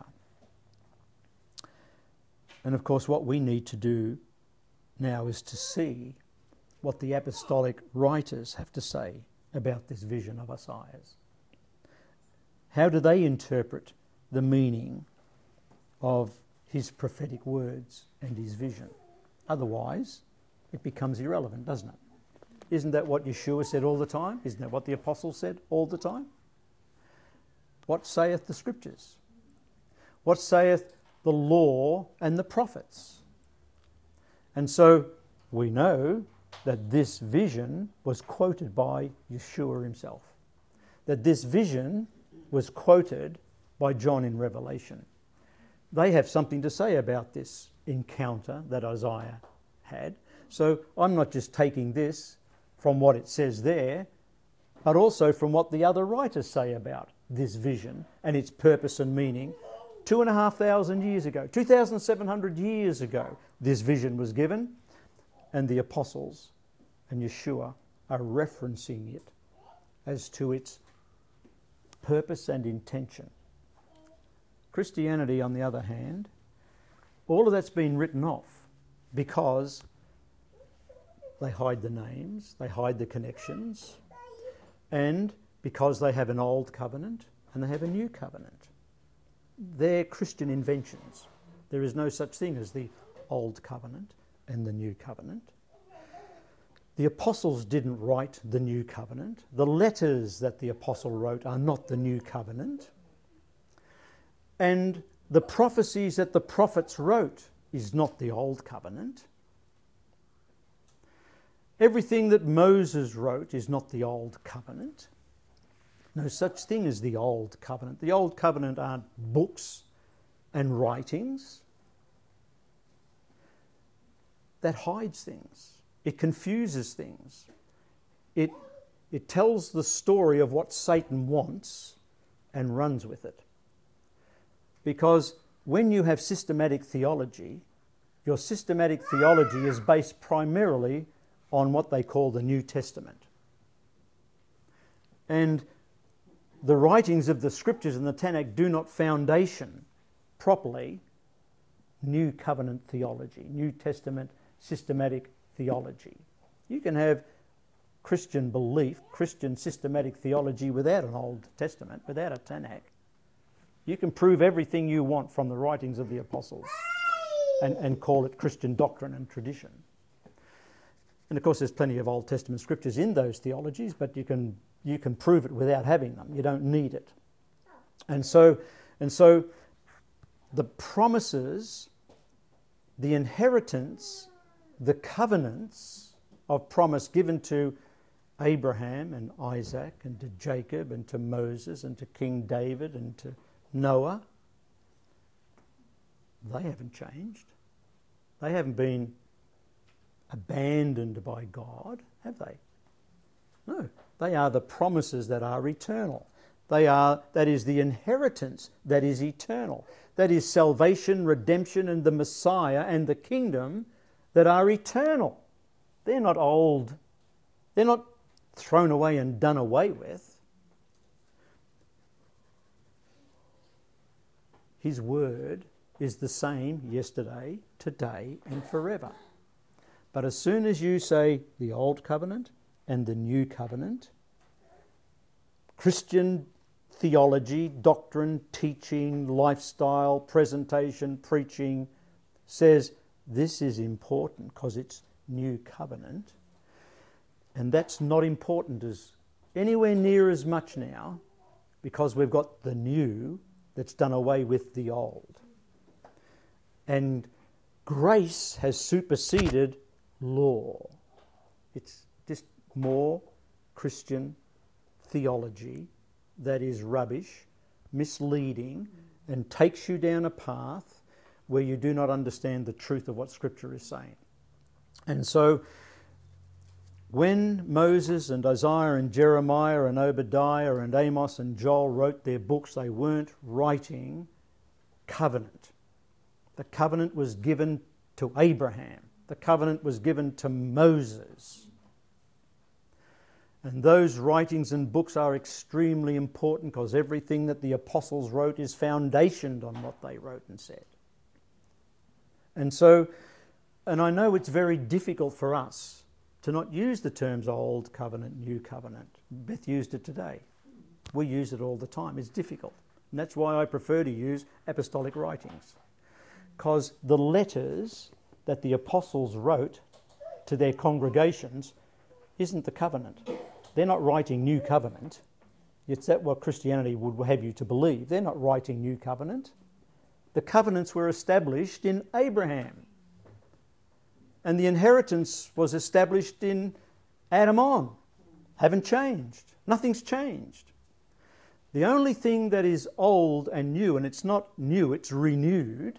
And of course, what we need to do now is to see what the apostolic writers have to say about this vision of Messiah's. How do they interpret the meaning of his prophetic words and his vision? Otherwise, it becomes irrelevant, doesn't it? Isn't that what Yeshua said all the time? Isn't that what the apostles said all the time? What saith the Scriptures? What saith the law and the prophets? And so we know that this vision was quoted by Yeshua himself. That this vision was quoted by John in Revelation. They have something to say about this encounter that Isaiah had. So I'm not just taking this from what it says there, but also from what the other writers say about this vision and its purpose and meaning. Two and a half thousand years ago, two thousand seven hundred years ago, this vision was given, and the apostles and Yeshua are referencing it as to its purpose and intention. Christianity, on the other hand, all of that's been written off because they hide the names, they hide the connections, and because they have an old covenant and they have a new covenant. They're Christian inventions. There is no such thing as the old covenant and the new covenant. The apostles didn't write the new covenant. The letters that the apostle wrote are not the new covenant. And the prophecies that the prophets wrote is not the old covenant. Everything that Moses wrote is not the Old Covenant. No such thing as the Old Covenant. The Old Covenant aren't books and writings. That hides things. It confuses things. It, it tells the story of what Satan wants and runs with it. Because when you have systematic theology, your systematic theology is based primarily on what they call the New Testament. And the writings of the Scriptures in the Tanakh do not foundation properly New Covenant theology, New Testament systematic theology. You can have Christian belief, Christian systematic theology without an Old Testament, without a Tanakh. You can prove everything you want from the writings of the apostles and, and call it Christian doctrine and tradition. And of course there's plenty of Old Testament scriptures in those theologies, but you can you can prove it without having them. You don't need it. And so and so the promises, the inheritance, the covenants of promise given to Abraham and Isaac and to Jacob and to Moses and to King David and to Noah, they haven't changed. They haven't been abandoned by God, have they? No, they are the promises that are eternal. They are, that is the inheritance that is eternal. That is salvation, redemption, and the Messiah and the kingdom that are eternal. They're not old. They're not thrown away and done away with. His word is the same yesterday, today, and forever. But as soon as you say the Old Covenant and the New Covenant, Christian theology, doctrine, teaching, lifestyle, presentation, preaching says this is important because it's New Covenant, and that's not important as anywhere near as much now because we've got the new that's done away with the old. And grace has superseded law. It's just more Christian theology that is rubbish, misleading, and takes you down a path where you do not understand the truth of what Scripture is saying. And so when Moses and Isaiah and Jeremiah and Obadiah and Amos and Joel wrote their books, they weren't writing covenant. The covenant was given to Abraham. The covenant was given to Moses. And those writings and books are extremely important because everything that the apostles wrote is foundationed on what they wrote and said. And so, and I know it's very difficult for us to not use the terms Old Covenant, New Covenant. Beth used it today. We use it all the time. It's difficult. And that's why I prefer to use apostolic writings. Because the letters that the apostles wrote to their congregations isn't the covenant. They're not writing New Covenant. It's that what Christianity would have you to believe. They're not writing New Covenant. The covenants were established in Abraham. And the inheritance was established in Adam on. Haven't changed. Nothing's changed. The only thing that is old and new, and it's not new, it's renewed.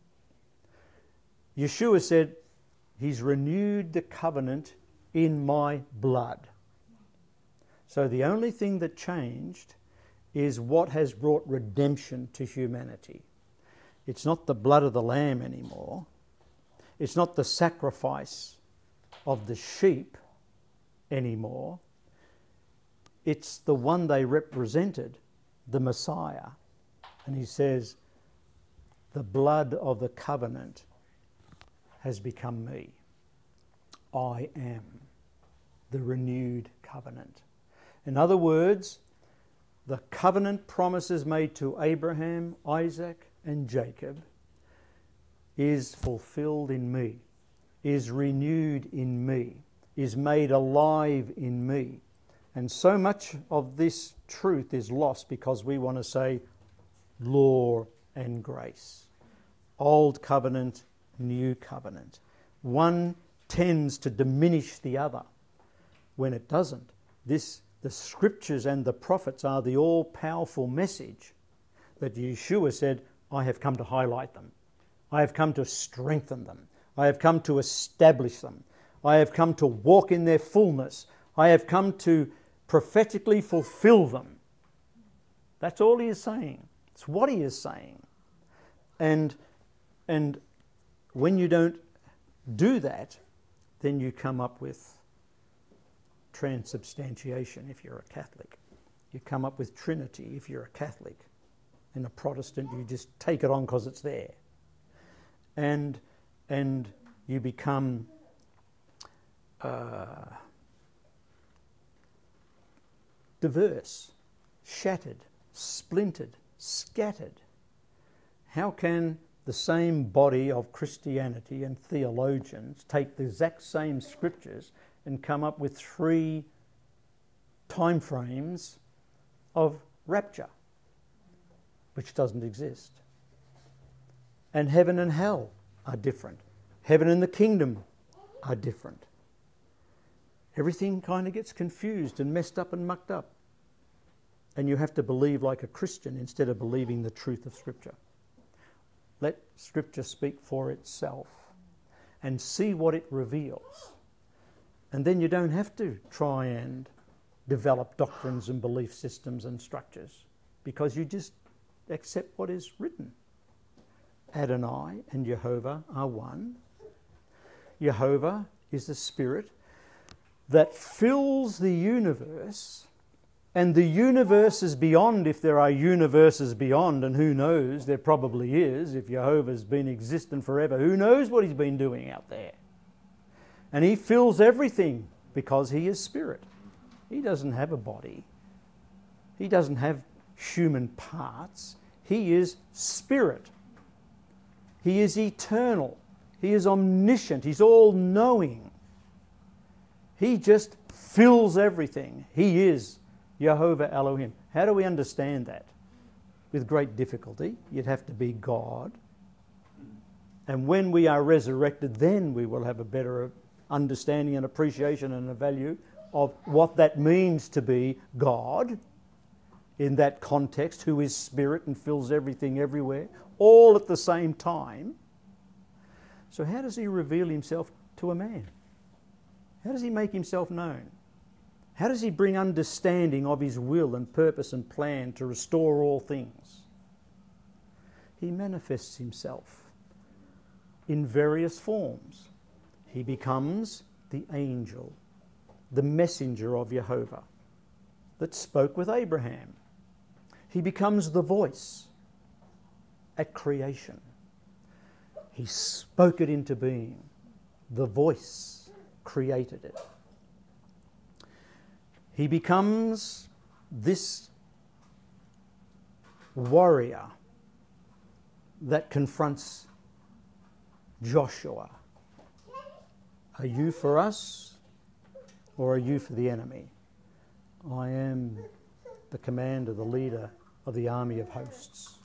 Yeshua said, He's renewed the covenant in my blood. So the only thing that changed is what has brought redemption to humanity. It's not the blood of the lamb anymore. It's not the sacrifice of the sheep anymore. It's the one they represented, the Messiah. And he says, the blood of the covenant has become me. I am the renewed covenant. In other words, the covenant promises made to Abraham, Isaac, and Jacob is fulfilled in me, is renewed in me, is made alive in me. And so much of this truth is lost because we want to say law and grace. Old covenant, new covenant. One tends to diminish the other when it doesn't. This, the scriptures and the prophets are the all-powerful message that Yeshua said, I have come to highlight them. I have come to strengthen them. I have come to establish them. I have come to walk in their fullness. I have come to prophetically fulfill them. That's all he is saying. It's what he is saying. And, and when you don't do that, then you come up with transubstantiation if you're a Catholic. You come up with Trinity if you're a Catholic. In a Protestant, you just take it on because it's there. And, and you become uh, diverse, shattered, splintered, scattered. How can the same body of Christianity and theologians take the exact same scriptures and come up with three time frames of rapture, which doesn't exist? And heaven and hell are different. Heaven and the kingdom are different. Everything kind of gets confused and messed up and mucked up. And you have to believe like a Christian instead of believing the truth of Scripture. Let Scripture speak for itself and see what it reveals. And then you don't have to try and develop doctrines and belief systems and structures, because you just accept what is written. Adonai and Jehovah are one. Jehovah is the Spirit that fills the universe, and the universe is beyond, if there are universes beyond, and who knows, there probably is. If Jehovah's been existent forever, who knows what he's been doing out there? And he fills everything because he is Spirit. He doesn't have a body. He doesn't have human parts. He is Spirit. He is eternal. He is omniscient. He's all-knowing. He just fills everything. He is Jehovah Elohim. How do we understand that? With great difficulty. You'd have to be God. And when we are resurrected, then we will have a better understanding and appreciation and a value of what that means to be God in that context, who is Spirit and fills everything everywhere, all at the same time. So how does he reveal himself to a man? How does he make himself known? How does he bring understanding of his will and purpose and plan to restore all things? He manifests himself in various forms. He becomes the angel, the messenger of Jehovah that spoke with Abraham. He becomes the voice at creation. He spoke it into being. The voice created it. He becomes this warrior that confronts Joshua. Are you for us or are you for the enemy? I am the commander, the leader of the army of hosts.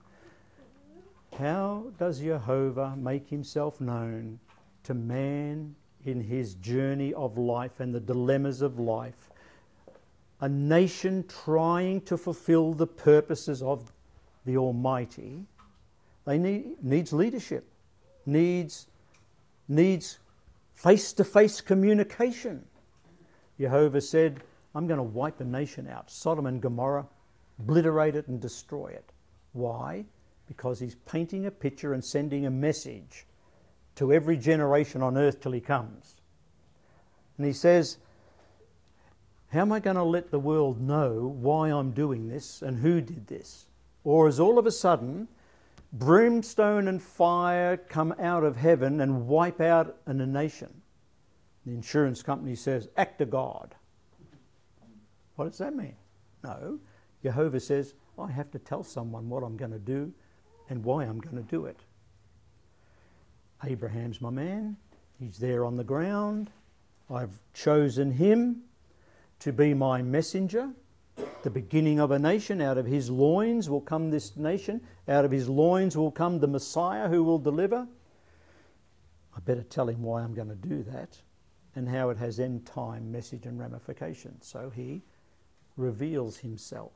How does Jehovah make himself known to man in his journey of life and the dilemmas of life? A nation trying to fulfill the purposes of the Almighty, they need needs leadership, needs needs face-to-face communication. Jehovah said, I'm going to wipe a nation out, Sodom and Gomorrah, obliterate it and destroy it. Why? Because he's painting a picture and sending a message to every generation on earth till he comes. And he says, how am I going to let the world know why I'm doing this and who did this? Or is all of a sudden brimstone and fire come out of heaven and wipe out a nation? The insurance company says, act of God. What does that mean? No. Jehovah says, I have to tell someone what I'm going to do and why I'm going to do it. Abraham's my man. He's there on the ground. I've chosen him to be my messenger. The beginning of a nation. Out of his loins will come this nation. Out of his loins will come the Messiah who will deliver. I better tell him why I'm going to do that and how it has end time message and ramifications. So he reveals himself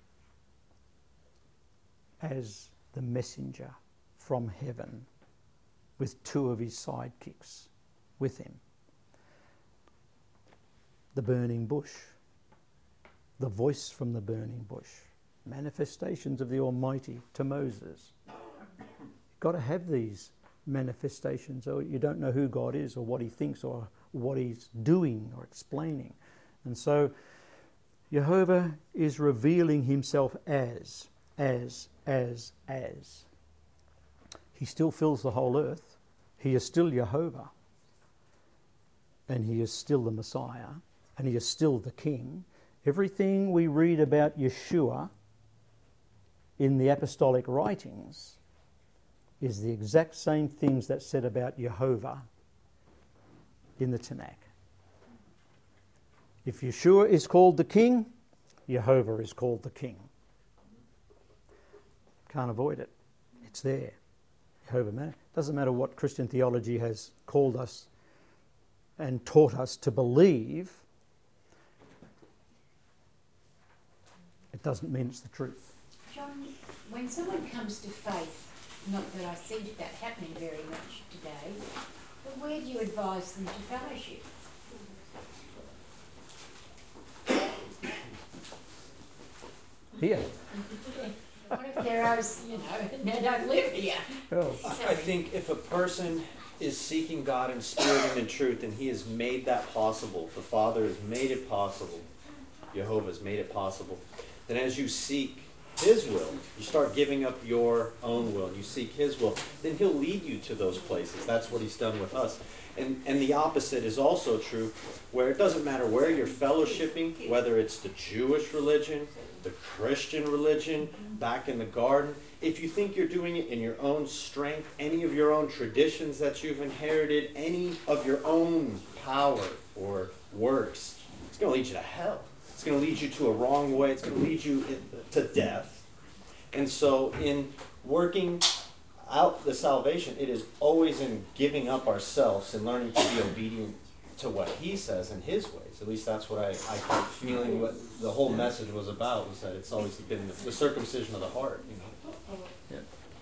as the messenger from heaven with two of his sidekicks with him. The burning bush, the voice from the burning bush, manifestations of the Almighty to Moses. You've got to have these manifestations, or you don't know who God is or what he thinks or what he's doing or explaining. And so Jehovah is revealing himself as, as, as, as. He still fills the whole earth. He is still Jehovah. And he is still the Messiah. And he is still the King. Everything we read about Yeshua in the apostolic writings is the exact same things that's said about Jehovah in the Tanakh. If Yeshua is called the King, Jehovah is called the King. Can't avoid it. It's there. Jehovah man. Doesn't matter what Christian theology has called us and taught us to believe. It doesn't mean it's the truth. John, when someone comes to faith, not that I see that happening very much today, but where do you advise them to fellowship? Here. What if there are, you know, they don't live here? Oh. I think if a person is seeking God in spirit and in truth, and he has made that possible, the Father has made it possible, Jehovah has made it possible, then as you seek his will, you start giving up your own will, and you seek his will, then he'll lead you to those places. That's what he's done with us. And, and the opposite is also true, where it doesn't matter where you're fellowshipping, whether it's the Jewish religion, the Christian religion, back in the garden. If you think you're doing it in your own strength, any of your own traditions that you've inherited, any of your own power or works, it's going to lead you to hell. It's going to lead you to a wrong way. It's going to lead you to death. And so in working out the salvation, it is always in giving up ourselves and learning to be obedient to what he says in his ways. At least that's what I, I kept feeling what the whole message was about, was that it's always been the, the circumcision of the heart. You know?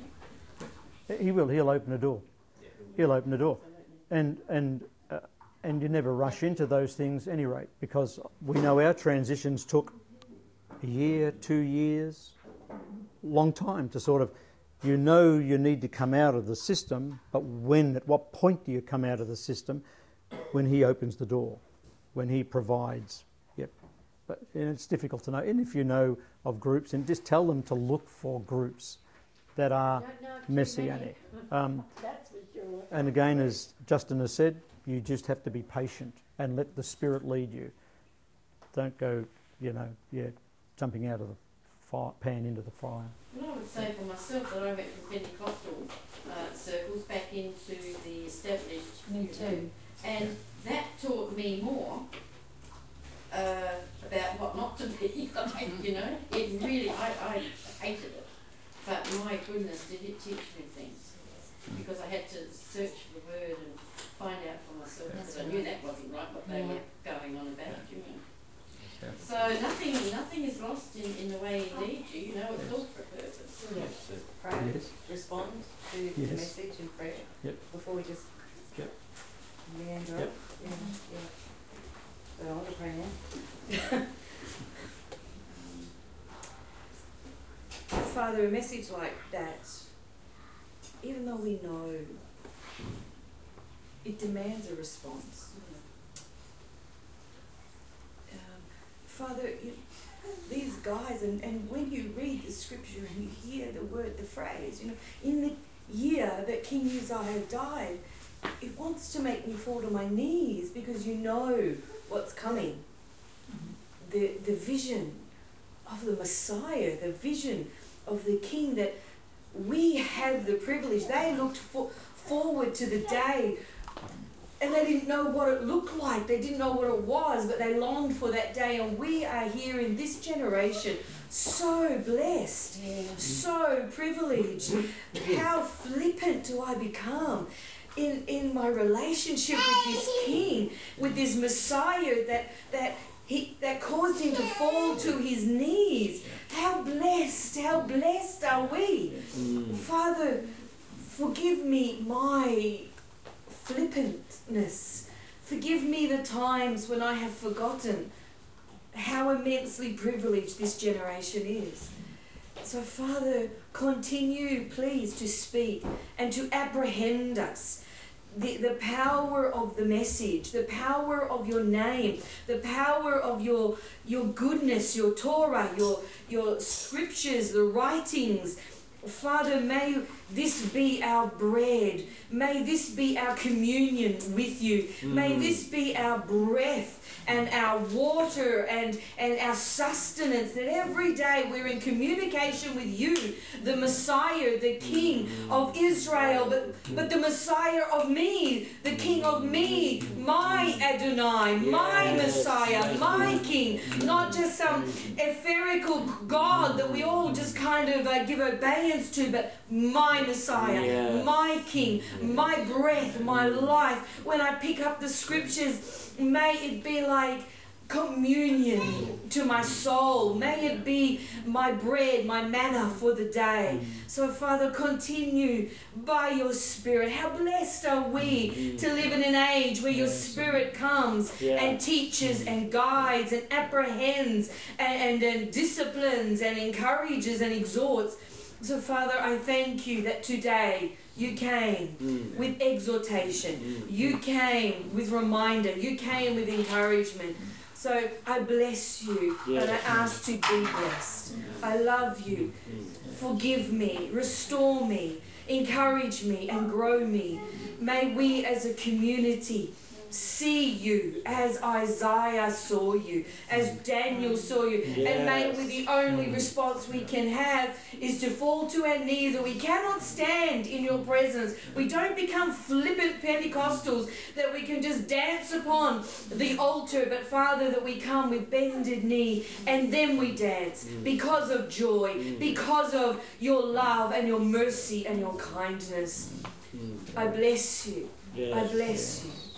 Yeah. He will. He'll open a door. He'll open a door. And, and, uh, and you never rush into those things at any rate, because we know our transitions took a year, two years, long time to sort of, you know you need to come out of the system, but when, at what point do you come out of the system? When he opens the door, when he provides. Yep. But and it's difficult to know. And if you know of groups, and just tell them to look for groups that are Don't know too messianic. Um, That's for sure. and again, as Justin has said, you just have to be patient and let the Spirit lead you. Don't go, you know, yeah, jumping out of the fire, pan into the fire. And I would say for myself that I went from Pentecostal uh, circles back into the established. Me too. And that taught me more uh, about what not to be. You know, it really, I, I hated it. But my goodness, did it teach me things. Because I had to search for the word and find out for myself. Because I knew that wasn't right, what they Yeah. were going on about, you know. So nothing, nothing is lost in, in the way he leads you. You know, it's all for a purpose. That's it. Pray, Yes. respond to the Yes. message in prayer Yep. before we just Yep. meander Yep. up. Yeah, yeah. So I want to pray now. Father, a message like that, even though we know it demands a response. Um, Father, you, these guys, and, and when you read the scripture and you hear the word, the phrase, you know, in the year that King Uzziah died, it wants to make me fall to my knees because you know what's coming. The, the vision of the Messiah, the vision of the King that we have the privilege. They looked for, forward to the day and they didn't know what it looked like. They didn't know what it was, but they longed for that day. And we are here in this generation so blessed, Yeah. so privileged. How flippant do I become in, in my relationship with this King, with this Messiah that that he that caused him to fall to his knees. How blessed, how blessed are we? Mm. Father, forgive me my flippantness. Forgive me the times when I have forgotten how immensely privileged this generation is. So, Father, continue, please, to speak and to apprehend us. The, the power of the message, the power of your name, the power of your, your goodness, your Torah, your, your scriptures, the writings. Father, may this be our bread. May this be our communion with you. Mm. May this be our breath and our water and, and our sustenance, that every day we're in communication with you, the Messiah, the King of Israel, but, but the Messiah of me, the King of me, my Adonai, my Messiah, my King, not just some etherical God that we all just kind of uh, give obedience to, but my Messiah, yes. my King, my breath, my life. When I pick up the scriptures, may it be like communion to my soul. May it be my bread, my manna for the day. So, Father, continue by your Spirit. How blessed are we to live in an age where your Spirit comes and teaches and guides and apprehends and, and, and disciplines and encourages and exhorts. So, Father, I thank you that today you came mm. with exhortation. Mm. You came with reminder. You came with encouragement. So I bless you yes. and I ask to be blessed. I love you. Forgive me. Restore me. Encourage me and grow me. May we as a community see you as Isaiah saw you, as Daniel saw you. Yes. And may we, the only response we can have is to fall to our knees, or we cannot stand in your presence. We don't become flippant Pentecostals that we can just dance upon the altar, but Father, that we come with bended knee and then we dance because of joy, because of your love and your mercy and your kindness. I bless you. Yes. I bless you.